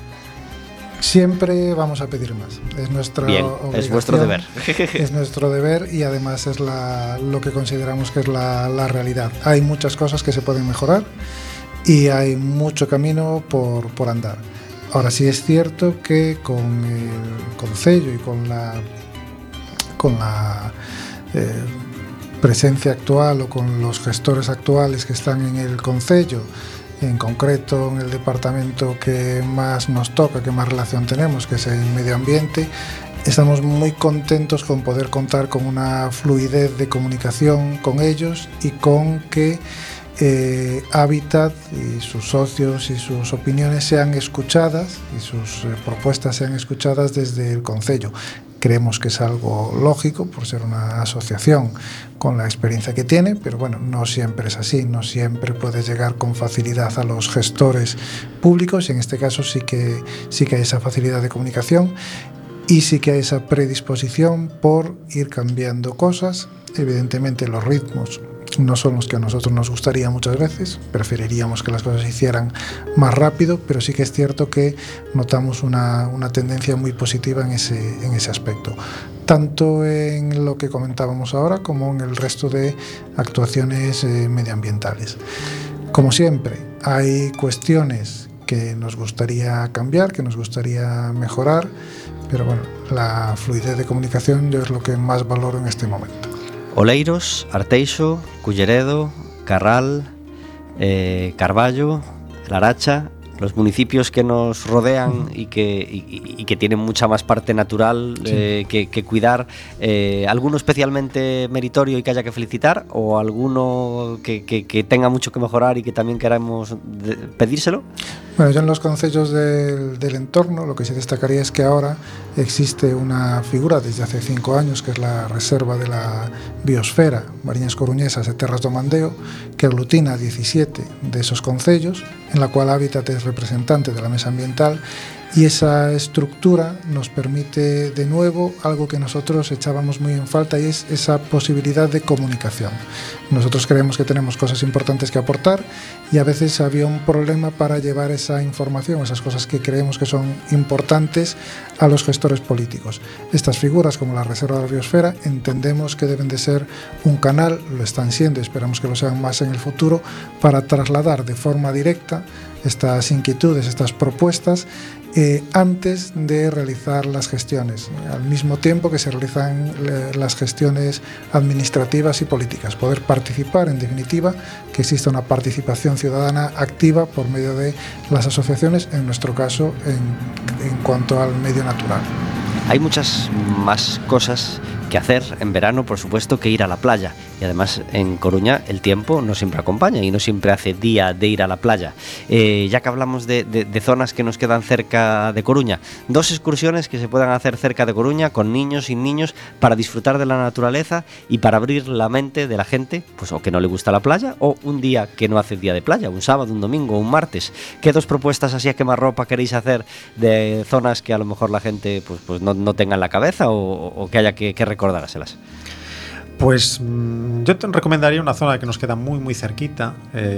Siempre vamos a pedir más. Es nuestra bien, obligación, es vuestro deber. Es nuestro deber y además es la, lo que consideramos que es la, la realidad. Hay muchas cosas que se pueden mejorar y hay mucho camino por, por andar. Ahora sí es cierto que con el Concello y con la, con la eh, presencia actual o con los gestores actuales que están en el Concello, en concreto en el departamento que más nos toca, que más relación tenemos, que es el medio ambiente, estamos muy contentos con poder contar con una fluidez de comunicación con ellos y con que Eh, Hábitat y sus socios y sus opiniones sean escuchadas y sus eh, propuestas sean escuchadas desde el Concello. Creemos que es algo lógico por ser una asociación con la experiencia que tiene, pero bueno, no siempre es así, no siempre puede llegar con facilidad a los gestores públicos, y en este caso sí que, sí que hay esa facilidad de comunicación y sí que hay esa predisposición por ir cambiando cosas. Evidentemente los ritmos no son los que a nosotros nos gustaría muchas veces, preferiríamos que las cosas se hicieran más rápido, pero sí que es cierto que notamos una, una tendencia muy positiva en ese, en ese aspecto, tanto en lo que comentábamos ahora como en el resto de actuaciones eh, medioambientales. Como siempre, hay cuestiones que nos gustaría cambiar, que nos gustaría mejorar, pero bueno, la fluidez de comunicación yo es lo que más valoro en este momento. Oleiros, Arteixo, Culleredo, Carral, eh, Carballo, Laracha, los municipios que nos rodean y que, y, y que tienen mucha más parte natural sí. eh, que, que cuidar, eh, ¿alguno especialmente meritorio y que haya que felicitar? ¿O alguno que, que, que tenga mucho que mejorar y que también queramos de, pedírselo? Bueno, yo en los concellos del, del entorno lo que se destacaría es que ahora existe una figura desde hace cinco años que es la Reserva de la Biosfera Mariñas Coruñesas e Terras do Mandeo, que aglutina diecisiete de esos concellos, en la cual Hábitat es representante de la mesa ambiental Y esa estructura nos permite de nuevo algo que nosotros echábamos muy en falta, y es esa posibilidad de comunicación. Nosotros creemos que tenemos cosas importantes que aportar y a veces había un problema para llevar esa información, esas cosas que creemos que son importantes, a los gestores políticos. Estas figuras, como la Reserva de la Biosfera, entendemos que deben de ser un canal, lo están siendo, esperamos que lo sean más en el futuro, para trasladar de forma directa estas inquietudes, estas propuestas, eh, antes de realizar las gestiones, al mismo tiempo que se realizan eh, las gestiones administrativas y políticas. Poder participar, en definitiva, que exista una participación ciudadana activa por medio de las asociaciones, en nuestro caso, en, en cuanto al medio natural. Hay muchas más cosas que hacer en verano, por supuesto, que ir a la playa. Y además en Coruña el tiempo no siempre acompaña y no siempre hace día de ir a la playa. Eh, ya que hablamos de, de, de zonas que nos quedan cerca de Coruña, dos excursiones que se puedan hacer cerca de Coruña, con niños, sin niños, para disfrutar de la naturaleza y para abrir la mente de la gente, pues o que no le gusta la playa, o un día que no hace día de playa, un sábado, un domingo, un martes. ¿Qué dos propuestas así a quemarropa queréis hacer de zonas que a lo mejor la gente pues, pues no, no tenga en la cabeza o, o que haya que, que recordárselas? Pues yo te recomendaría una zona que nos queda muy muy cerquita,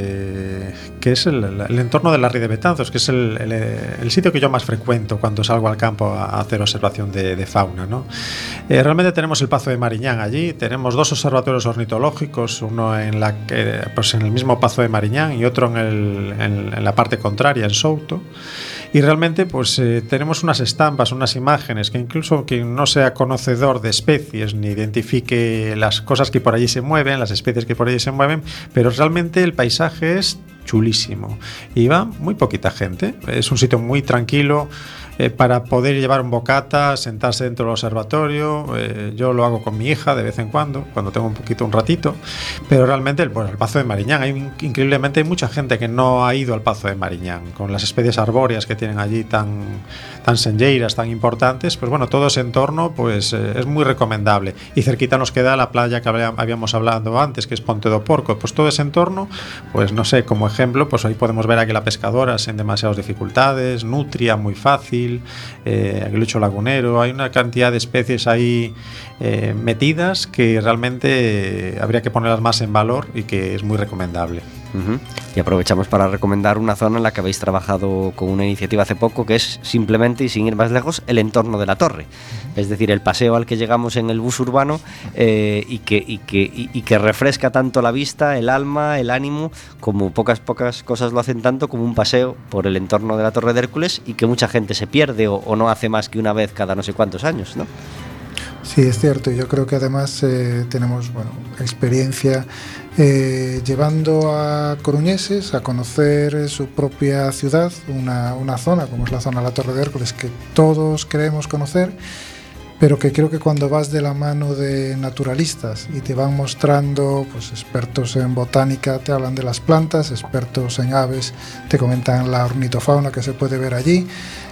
eh, que es el, el entorno de la Ría de Betanzos, que es el, el, el sitio que yo más frecuento cuando salgo al campo a hacer observación de, de fauna, ¿no? Eh, realmente tenemos el Pazo de Mariñán allí, tenemos dos observatorios ornitológicos, uno en, la, eh, pues en el mismo Pazo de Mariñán y otro en, el, en, en la parte contraria, en Souto. Y realmente pues eh, tenemos unas estampas, unas imágenes que incluso quien no sea conocedor de especies ni identifique las cosas que por allí se mueven, las especies que por allí se mueven, pero realmente el paisaje es chulísimo y va muy poquita gente. Es un sitio muy tranquilo eh, para poder llevar un bocata, sentarse dentro del observatorio. Eh, yo lo hago con mi hija de vez en cuando, cuando tengo un poquito, un ratito, pero realmente bueno, el Pazo de Mariñán, hay un, increíblemente hay mucha gente que no ha ido al Pazo de Mariñán, con las especies arbóreas que tienen allí tan, tan senlleiras, tan importantes, pues bueno, todo ese entorno pues eh, es muy recomendable. Y cerquita nos queda la playa que habíamos hablado antes, que es Ponte do Porco. Pues todo ese entorno, pues no sé, como ejemplo, pues ahí podemos ver a Águila Pescadora sin demasiadas dificultades, nutria muy fácil, eh, aguilucho lagunero, hay una cantidad de especies ahí eh, metidas que realmente eh, habría que ponerlas más en valor y que es muy recomendable. Uh-huh. Y aprovechamos para recomendar una zona en la que habéis trabajado con una iniciativa hace poco, que es simplemente, y sin ir más lejos, el entorno de la torre. Es decir, el paseo al que llegamos en el bus urbano eh, y, que, y, que, y, y que refresca tanto la vista, el alma, el ánimo, como pocas pocas cosas lo hacen tanto como un paseo por el entorno de la Torre de Hércules, y que mucha gente se pierde o, o no hace más que una vez cada no sé cuántos años, ¿no? Sí, es cierto. Yo creo que además eh, tenemos bueno, experiencia eh, llevando a coruñeses a conocer su propia ciudad, una, una zona como es la zona de la Torre de Hércules, que todos queremos conocer, pero que creo que cuando vas de la mano de naturalistas y te van mostrando, pues expertos en botánica te hablan de las plantas, expertos en aves te comentan la ornitofauna que se puede ver allí,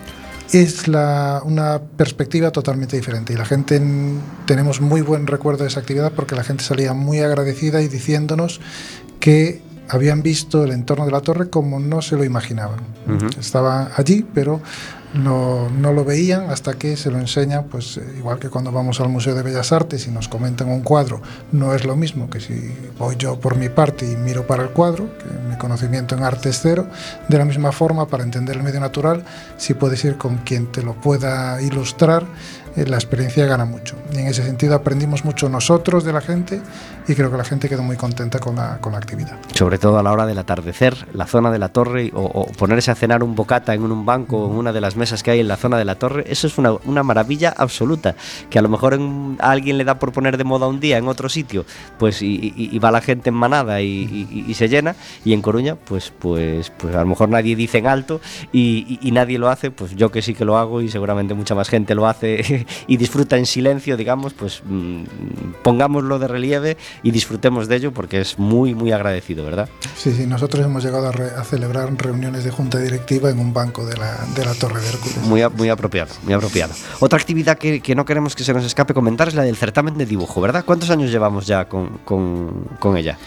es la, una perspectiva totalmente diferente, y la gente, tenemos muy buen recuerdo de esa actividad porque la gente salía muy agradecida y diciéndonos que habían visto el entorno de la torre como no se lo imaginaban. Uh-huh. Estaban allí, pero no, no lo veían hasta que se lo enseñan, pues igual que cuando vamos al Museo de Bellas Artes y nos comentan un cuadro, no es lo mismo que si voy yo por mi parte y miro para el cuadro, que mi conocimiento en arte es cero. De la misma forma, para entender el medio natural, si puedes ir con quien te lo pueda ilustrar, eh, la experiencia gana mucho. Y en ese sentido aprendimos mucho nosotros de la gente, y creo que la gente quedó muy contenta con la, con la actividad. Sobre todo a la hora del atardecer, la zona de la torre, o, o ponerse a cenar un bocata en un banco o en una de las mesas que hay en la zona de la torre, eso es una, una maravilla absoluta, que a lo mejor en, a alguien le da por poner de moda un día en otro sitio, pues y, y, y va la gente en manada y, y, y se llena, y en Coruña pues, pues, pues a lo mejor nadie dice en alto y, y, y nadie lo hace, pues yo que sí que lo hago y seguramente mucha más gente lo hace y disfruta en silencio, digamos, pues mmm, pongámoslo de relieve y disfrutemos de ello porque es muy muy agradecido, ¿verdad? Sí, sí, nosotros hemos llegado a, re, a celebrar reuniones de junta directiva en un banco de la, de la Torre de Hércules. Muy, muy apropiado, muy apropiado. Otra actividad que, que no queremos que se nos escape comentar es la del certamen de dibujo, ¿verdad? ¿Cuántos años llevamos ya con, con, con ella?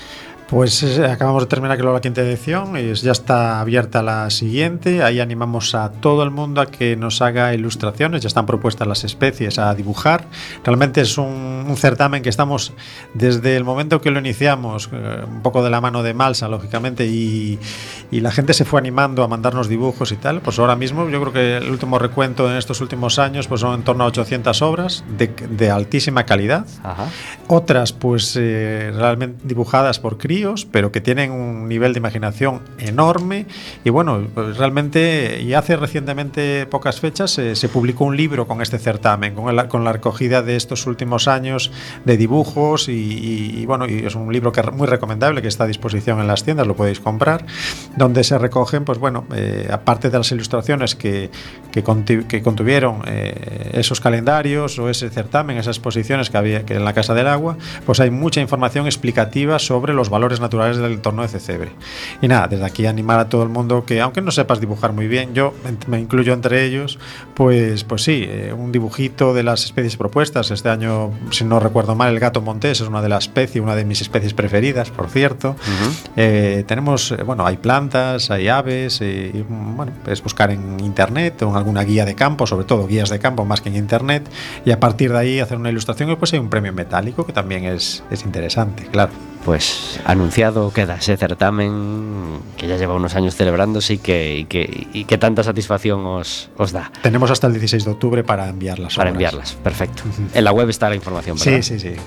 Pues eh, acabamos de terminar creo la quinta edición y ya está abierta la siguiente. Ahí animamos a todo el mundo a que nos haga ilustraciones. Ya están propuestas las especies a dibujar. Realmente es un, un certamen que estamos desde el momento que lo iniciamos, eh, un poco de la mano de Malsa, lógicamente, y, y la gente se fue animando a mandarnos dibujos y tal. Pues ahora mismo yo creo que el último recuento en estos últimos años pues son en torno a ochocientas obras de, de altísima calidad. Ajá. Otras pues eh, realmente dibujadas por críos, pero que tienen un nivel de imaginación enorme. Y bueno, pues realmente, y hace recientemente pocas fechas eh, se publicó un libro con este certamen, con, el, con la recogida de estos últimos años de dibujos y, y, y bueno, y es un libro que muy recomendable, que está a disposición en las tiendas, lo podéis comprar, donde se recogen, pues bueno, eh, aparte de las ilustraciones que, que, contu que contuvieron eh, esos calendarios o ese certamen, esas exposiciones que había que en la Casa del Agua, pues hay mucha información explicativa sobre los valores naturales del entorno de Cecebre. Y nada, desde aquí animar a todo el mundo que, aunque no sepas dibujar muy bien, yo me incluyo entre ellos, pues, pues sí, eh, un dibujito de las especies propuestas. Este año, si no recuerdo mal, el gato montés es una de las especies, una de mis especies preferidas, por cierto. Uh-huh. eh, tenemos, eh, bueno, hay plantas, hay aves, eh, y, bueno, es buscar en internet o en alguna guía de campo, sobre todo guías de campo más que en internet, y a partir de ahí hacer una ilustración. Y pues hay un premio metálico que también es, es interesante, claro. Pues anunciado queda ese certamen que ya lleva unos años celebrándose y que, y que, y que tanta satisfacción os, os da. Tenemos hasta el dieciséis de octubre para enviarlas. Para obras. enviarlas, perfecto. Uh-huh. En la web está la información, ¿verdad? Sí, sí, sí.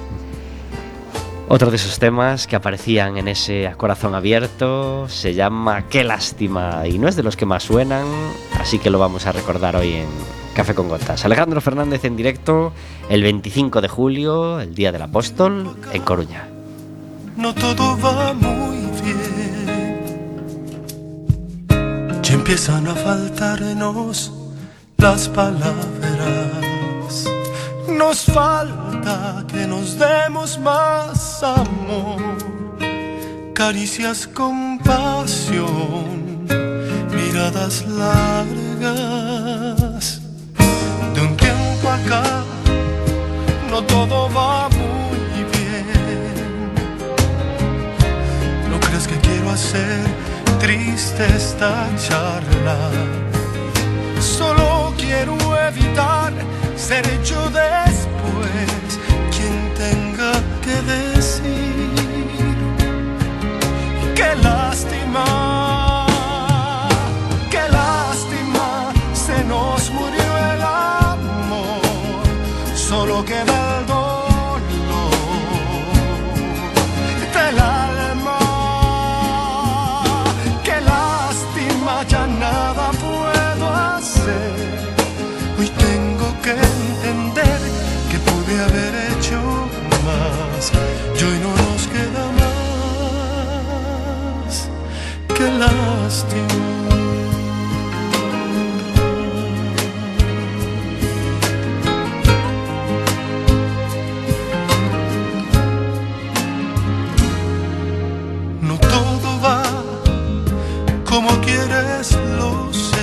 Otro de esos temas que aparecían en ese A Corazón Abierto se llama Qué lástima, y no es de los que más suenan, así que lo vamos a recordar hoy en Café con Gotas. Alejandro Fernández en directo el veinticinco de julio, el Día del Apóstol, en Coruña. No todo va muy bien, ya empiezan a faltarnos las palabras, nos falta que nos demos más amor, caricias con pasión, miradas largas. De un tiempo acá no todo va muy que quiero hacer triste esta charla. Solo quiero evitar ser yo después quien tenga que decir qué lástima, qué lástima, se nos murió el amor, solo queda el dolor del alma. Ya nada puedo hacer. Hoy tengo que entender que pude haber hecho más. Y hoy no nos queda más. Qué lástima. No todo va como quieres, lo sé.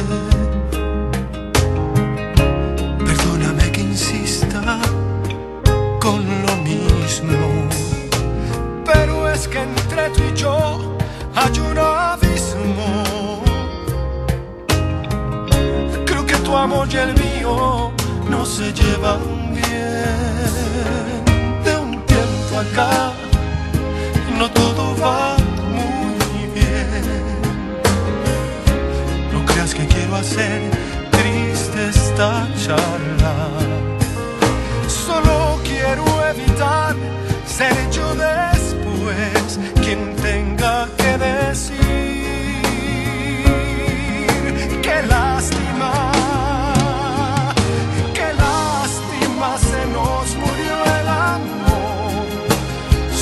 Perdóname que insista con lo mismo, pero es que entre tú y yo hay un abismo. Creo que tu amor y el mío no se llevan bien. De un tiempo acá no todo va que quiero hacer triste esta charla. Solo quiero evitar ser yo después quien tenga que decir qué lástima, qué lástima, se nos murió el amor,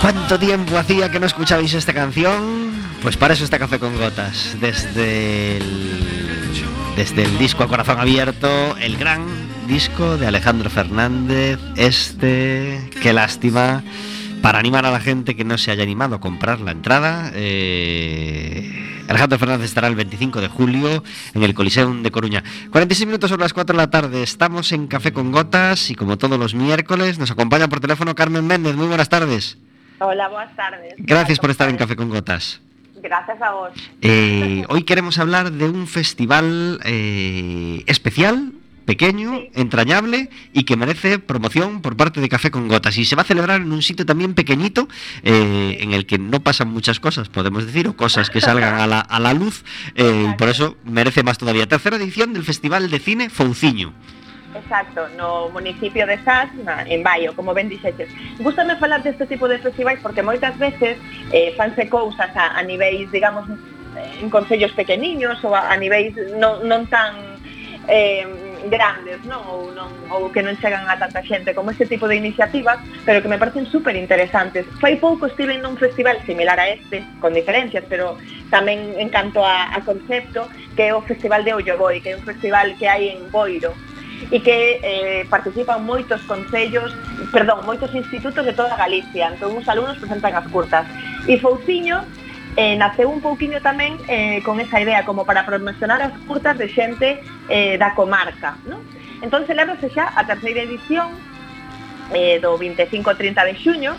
¿Cuánto tiempo hacía que no escuchabais esta canción? Pues para eso está Café con Gotas. Desde el, desde el disco A Corazón Abierto, el gran disco de Alejandro Fernández. Este, qué lástima, para animar a la gente que no se haya animado a comprar la entrada. Eh, Alejandro Fernández estará el veinticinco de julio en el Coliseum de Coruña. cuarenta y seis minutos sobre las cuatro de la tarde. Estamos en Café con Gotas y como todos los miércoles nos acompaña por teléfono Carmen Méndez. Muy buenas tardes. Hola, buenas tardes. Gracias por estar en Café con Gotas. Gracias a vos. Eh, hoy queremos hablar de un festival eh, especial, pequeño, sí, entrañable y que merece promoción por parte de Café con Gotas. Y se va a celebrar en un sitio también pequeñito, eh, en el que no pasan muchas cosas, podemos decir, o cosas que salgan a la, a la luz, eh, y por eso merece más todavía. Tercera edición del Festival de Cine Fouciño. Exacto, no municipio de Zas, en Baio, como ben dixeches. Gústame falar deste tipo de festivais porque moitas veces eh, fanse cousas a, a niveis, digamos, en concellos pequeniños ou a, a niveis non, non tan eh, grandes, non? Ou, non, ou que non chegan a tanta xente como este tipo de iniciativas, pero que me parecen super interesantes. Fai pouco estive en un festival similar a este, con diferencias, pero tamén en canto a, a concepto, que é o Festival de Olloboi, que é un festival que hai en Boiro, e que eh, participan moitos concellos, perdón, moitos institutos de toda Galicia. Entón, os alumnos presentan as curtas. E Fouciño eh, naceu un pouquiño tamén eh, con esa idea, como para promocionar as curtas de xente eh, da comarca, ¿no? Entón, celébrase xa a terceira edición eh, do veinticinco ao trinta de xuño.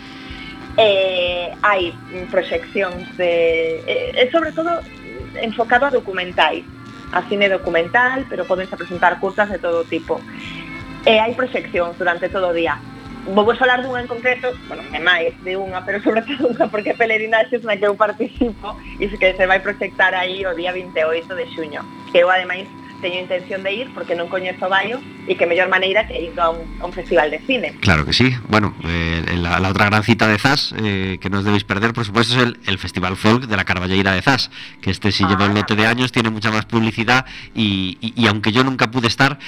Eh, hai proxeccións de... Eh, sobre todo enfocado a documentais, a cine documental, pero podense presentar curtas de todo tipo. E hai proxeccións durante todo o día. Vou falar dunha en concreto, bueno, é máis de unha, pero sobre todo unha porque é Pelerinaxes na que eu participo e que se vai proxectar aí o día veintioito de xuño, que eu ademais teño intención de ir porque non coñezo Baio e que mellor maneira que ir a un, a un festival de cine. Claro que sí. Bueno, eh, la, la otra gran cita de Zas eh, que no os debéis perder, por supuesto, es el, el Festival Folk de la Carballeira de Zas, que este sí ah, lleva un lote de años, tiene mucha más publicidad y, y, y aunque yo nunca pude estar,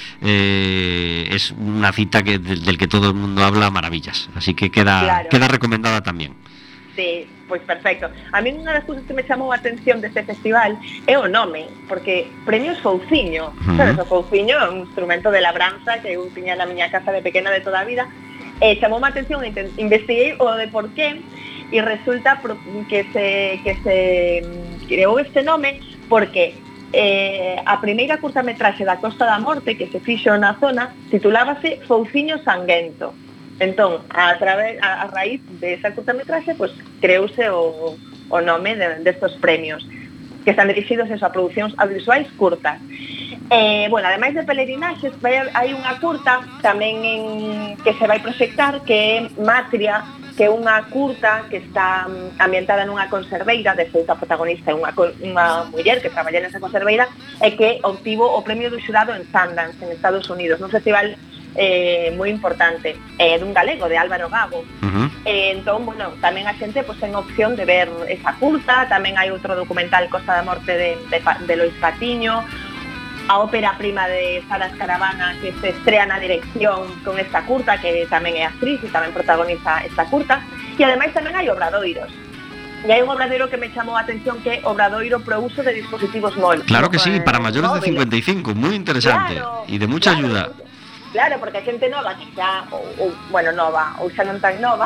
eh, es una cita que, del, del que todo el mundo habla maravillas, así que queda, claro, queda recomendada también. Sí, pois perfecto. A mí unha das cousas que me chamou a atención deste festival é o nome, porque Premios Fouciño, uh-huh. sabes, o Fouciño é un instrumento de labranza que eu tiña na miña casa de pequena de toda a vida, e chamou a atención, investiguei o de por qué, e resulta que se, que se creou este nome porque eh, a primeira curtametraxe da Costa da Morte que se fixo na zona titulábase Fouciño Sanguento. Entón, a, través, a, a raíz de esa curtametraxe, pues, creouse o, o nome de, destos premios, que están dirixidos eso, a producións audiovisuais curtas. Eh, bueno, ademais de Pelerinaxes, vai, hai unha curta tamén en, que se vai proxectar, que é Matria, que é unha curta que está ambientada nunha conserveira, de feito a protagonista é unha, unha muller que traballa nesa conserveira e que obtivo o premio do xurado en Sundance, en Estados Unidos, nun festival eh, moi importante, eh, dun galego, de Álvaro Gago. Uh-huh. eh, entón, bueno, tamén a xente pues, ten opción de ver esa curta. Tamén hai outro documental, Costa da Morte, de, de, de Lois Patiño, a ópera prima de Sara Escaravana, que se estrea na dirección con esta curta, que tamén é actriz e tamén protagoniza esta curta. E ademais tamén hai obradoiros. E hai un obradoiro que me chamou a atención, que é obradoiro pro uso de dispositivos móviles. Claro que sí, para mayores móviles. De cincuenta y cinco, muy interesante, claro, y de mucha claro, ayuda. Claro, porque a xente nova que xa, ou, ou, bueno, nova, ou xa non tan nova,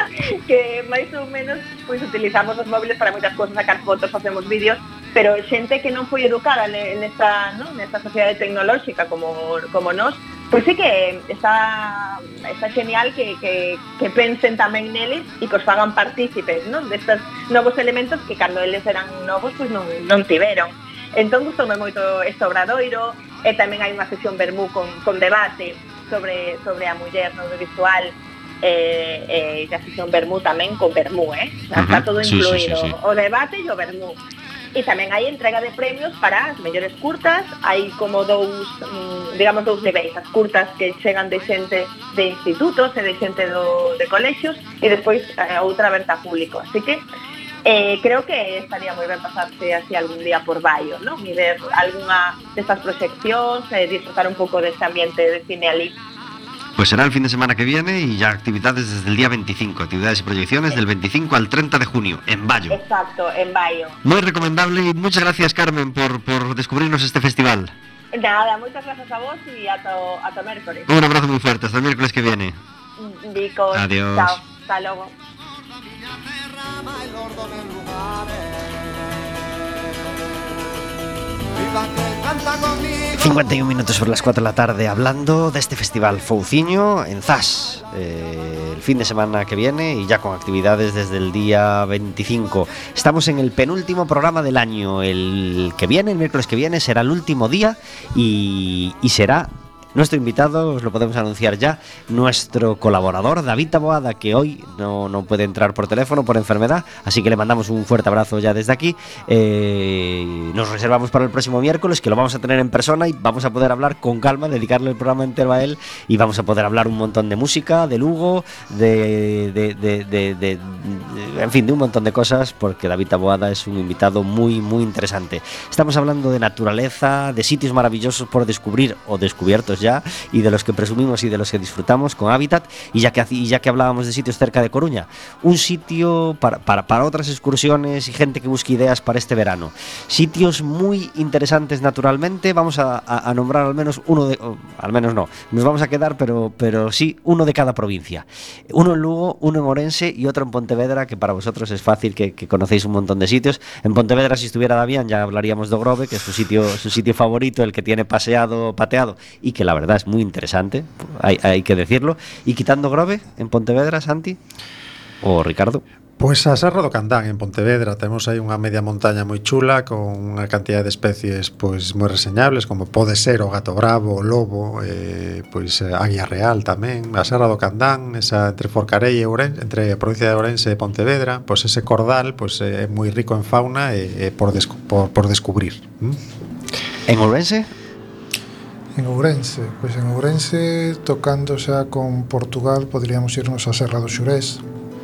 que máis ou menos pois utilizamos os móviles para moitas cousas, sacar fotos, facemos vídeos, pero xente que non foi educada nesta, ¿no? nesta sociedade tecnolóxica como, como nós, pois sí que está, está genial que, que, que pensen tamén neles e que os fagan partícipes, ¿no? Destes novos elementos que cando eles eran novos pois non, non tiveron. Entón gustoume moito este obradoiro, e tamén hai unha sesión vermú con, con debate sobre, sobre a muller no audiovisual, e, e a sesión vermú tamén con vermú, eh? Uh-huh. Está todo incluído, sí, sí, sí, sí. O debate e o vermú. E tamén hai entrega de premios para as mellores curtas. Hai como dous, digamos, dous niveis, as curtas que chegan de xente de institutos e de xente do, de colexios, e despois a outra aberta a público. Así que Eh, creo que estaría moi ben pasarse así algún día por Baio, ¿no? E ver algunha destas proxeccións, eh, disfrutar un pouco deste ambiente de cine ali. Pues será el fin de semana que viene y ya actividades desde el día veinticinco, actividades y proyecciones del veinticinco al treinta de junio, en Bayo. Exacto, en Bayo. Muy recomendable y muchas gracias, Carmen, por, por descubrirnos este festival. Nada, muchas gracias a vos y hasta hasta miércoles. Un abrazo muy fuerte, hasta el miércoles que viene. Vicos, adiós. Chao, hasta luego. cincuenta y un minutos sobre las cuatro de la tarde, hablando de este festival Fouciño en Zas, eh, el fin de semana que viene y ya con actividades desde el día veinticinco. Estamos en el penúltimo programa del año. El que viene, el miércoles que viene, será el último día y, y será nuestro invitado, os lo podemos anunciar ya, nuestro colaborador David Taboada, que hoy no, no puede entrar por teléfono por enfermedad, así que le mandamos un fuerte abrazo ya desde aquí. Eh, nos reservamos para el próximo miércoles, que lo vamos a tener en persona y vamos a poder hablar con calma, dedicarle el programa entero a él y vamos a poder hablar un montón de música, de Lugo, de, de, de, de, de, de en fin, de un montón de cosas, porque David Taboada es un invitado muy, muy interesante. Estamos hablando de naturaleza, de sitios maravillosos por descubrir o descubiertos ya, y de los que presumimos y de los que disfrutamos con Hábitat. Y ya que, y ya que hablábamos de sitios cerca de Coruña, un sitio para, para, para otras excursiones y gente que busque ideas para este verano, sitios muy interesantes naturalmente. Vamos a, a, a nombrar al menos uno de, oh, al menos no, nos vamos a quedar, pero, pero sí, uno de cada provincia, uno en Lugo, uno en Ourense y otro en Pontevedra, que para vosotros es fácil, que, que conocéis un montón de sitios. En Pontevedra, si estuviera Damián, ya hablaríamos de Grove, que es su sitio, su sitio favorito, el que tiene paseado, pateado, y que la verdad es muy interesante, hay, hay que decirlo. Y quitando Grove, en Pontevedra, Santi o Ricardo. Pois a Serra do Candán en Pontevedra temos aí unha media montaña moi chula con unha cantidad de especies pois moi reseñables, como pode ser o gato bravo, o lobo, eh, pois a águia real tamén. A Serra do Candán, esa entre Forcarei e Ourense, entre a provincia de Ourense e Pontevedra, pois ese cordal pois é moi rico en fauna e, e por, descu- por, por descubrir. ¿Mm? En Ourense? En Ourense, pois en Ourense, tocando xa con Portugal, poderíamos irnos a Serra do Xurés,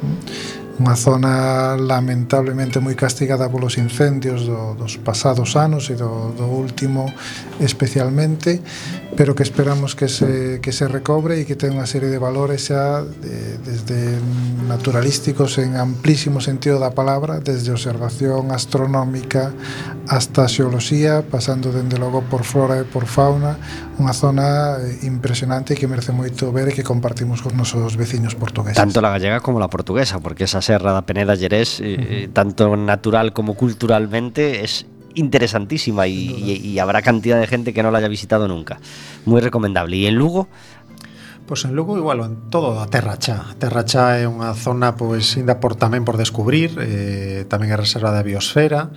unha zona lamentablemente moi castigada polos incendios do, dos pasados anos e do, do último especialmente, pero que esperamos que se, que se recobre e que ten unha serie de valores xa de, desde naturalísticos en amplísimo sentido da palabra, desde observación astronómica hasta xeoloxía, pasando dende logo por flora e por fauna, unha zona impresionante e que merece moito ver e que compartimos con nosos veciños portugueses. Tanto la gallega como la portuguesa, porque esa serra da Peneda Llerés, eh, uh-huh. tanto natural como culturalmente, es interesantísima y, y, y habrá cantidad de gente que no la haya visitado nunca. Muy recomendable. ¿Y en Lugo? Pois en Lugo igual, en todo a Terra Chá. A Terra Chá é unha zona pois ainda por tamén por descubrir, eh, tamén é reserva da biosfera.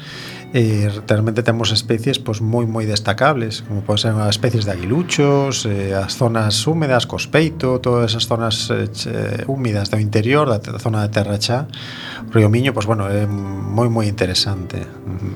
E realmente temos especies pois moi moi destacables, como poden ser as especies de aguiluchos, eh, as zonas húmedas, Cospeito, todas esas zonas eh, húmidas do interior da, da zona de Terra Chá. O Río Miño, pois bueno, é moi moi interesante.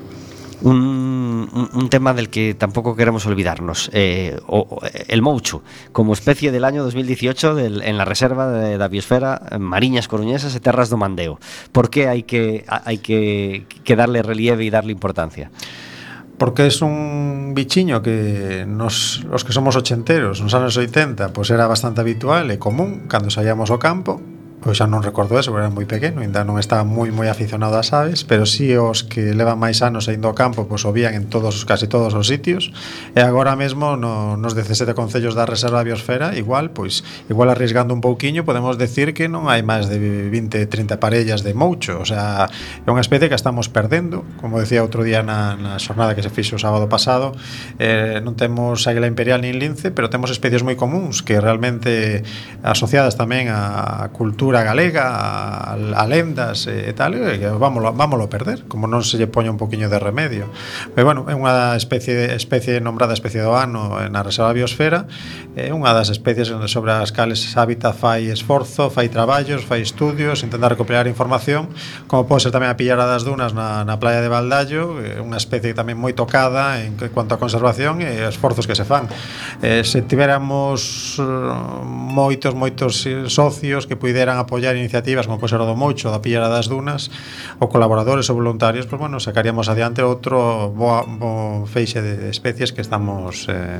Un, un, un tema del que tampoco queremos olvidarnos, eh, o, el moucho, como especie del año dos mil dieciocho del, en la reserva de la biosfera Mariñas Coruñesas e Terras do Mandeo. ¿Por qué hay que, hay que, que darle relieve y darle importancia? Porque es un bichiño que nos, los que somos ochenteros, nos anos oitenta, pues era bastante habitual e común cando saíamos ao campo. Pois xa non recordo eso, era moi pequeno, ainda non estaba moi moi aficionado ás aves, pero si sí os que levan máis anos indo ao campo, pois o vían en todos, casi todos os sitios, e agora mesmo no, nos dezasete concellos da Reserva da Biosfera, igual, pois, igual arriesgando un pouquiño, podemos decir que non hai máis de vinte, trinta parellas de moucho, o sea, é unha especie que estamos perdendo, como decía outro día na, na xornada que se fixo o sábado pasado, eh, non temos águila imperial nin lince, pero temos especies moi comuns que realmente asociadas tamén á cultura galega, a, a lendas e tal, e que vámolo, vámolo perder, como non se lle poña un poquinho de remedio. Pero bueno, é unha especie especie nombrada especie do ano na Reserva da Biosfera, é unha das especies sobre as cales Hábitat fai esforzo, fai traballos, fai estudios, intenta recopilar información, como pode ser tamén a Pillara das Dunas na, na playa de Baldallo, é unha especie tamén moi tocada en cuanto a conservación e esforzos que se fan. Eh, se tiveramos uh, moitos, moitos socios que puideran apoiar iniciativas como pode ser o do Moucho, da Pillara das Dunas, ou colaboradores ou voluntarios, pues bueno, sacaríamos adiante outro bo, bo feixe de especies que estamos eh,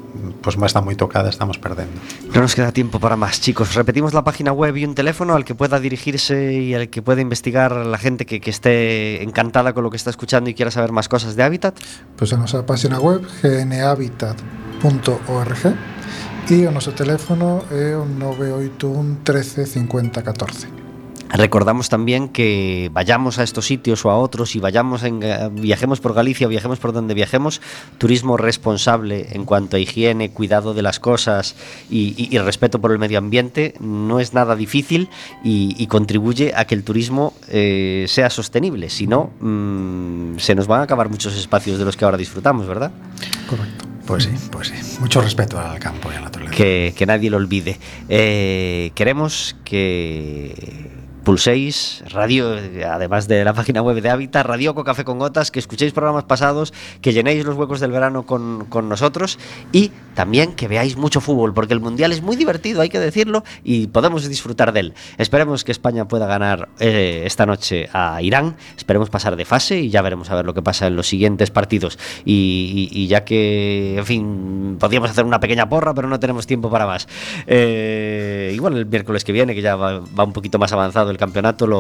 pues no está muy tocada, estamos perdiendo. No nos queda tiempo para más, chicos. Repetimos la página web y un teléfono al que pueda dirigirse y al que pueda investigar la gente que, que esté encantada con lo que está escuchando y quiera saber más cosas de Hábitat. Pois a nosa página web g n habitat punto org e o noso teléfono é o nove oito un trece cincuenta catorce. Recordamos también que vayamos a estos sitios o a otros y vayamos en, viajemos por Galicia o viajemos por donde viajemos, turismo responsable en cuanto a higiene, cuidado de las cosas y, y, y respeto por el medio ambiente no es nada difícil y, y contribuye a que el turismo eh, sea sostenible. Si no, mmm, se nos van a acabar muchos espacios de los que ahora disfrutamos, ¿verdad? Correcto. Pues sí, pues sí. Mucho respeto al campo y a la naturaleza. Que, que nadie lo olvide. Eh, queremos que pulséis radio, además de la página web de Hábitat, Radioco, Café con Gotas, que escuchéis programas pasados, que llenéis los huecos del verano con, con nosotros y también que veáis mucho fútbol, porque el Mundial es muy divertido, hay que decirlo, y podemos disfrutar de él. Esperemos que España pueda ganar eh, esta noche a Irán, esperemos pasar de fase y ya veremos a ver lo que pasa en los siguientes partidos. Y, y, y ya que, en fin, podríamos hacer una pequeña porra, pero no tenemos tiempo para más. Eh, igual el miércoles que viene, que ya va, va un poquito más avanzado el campeonato, lo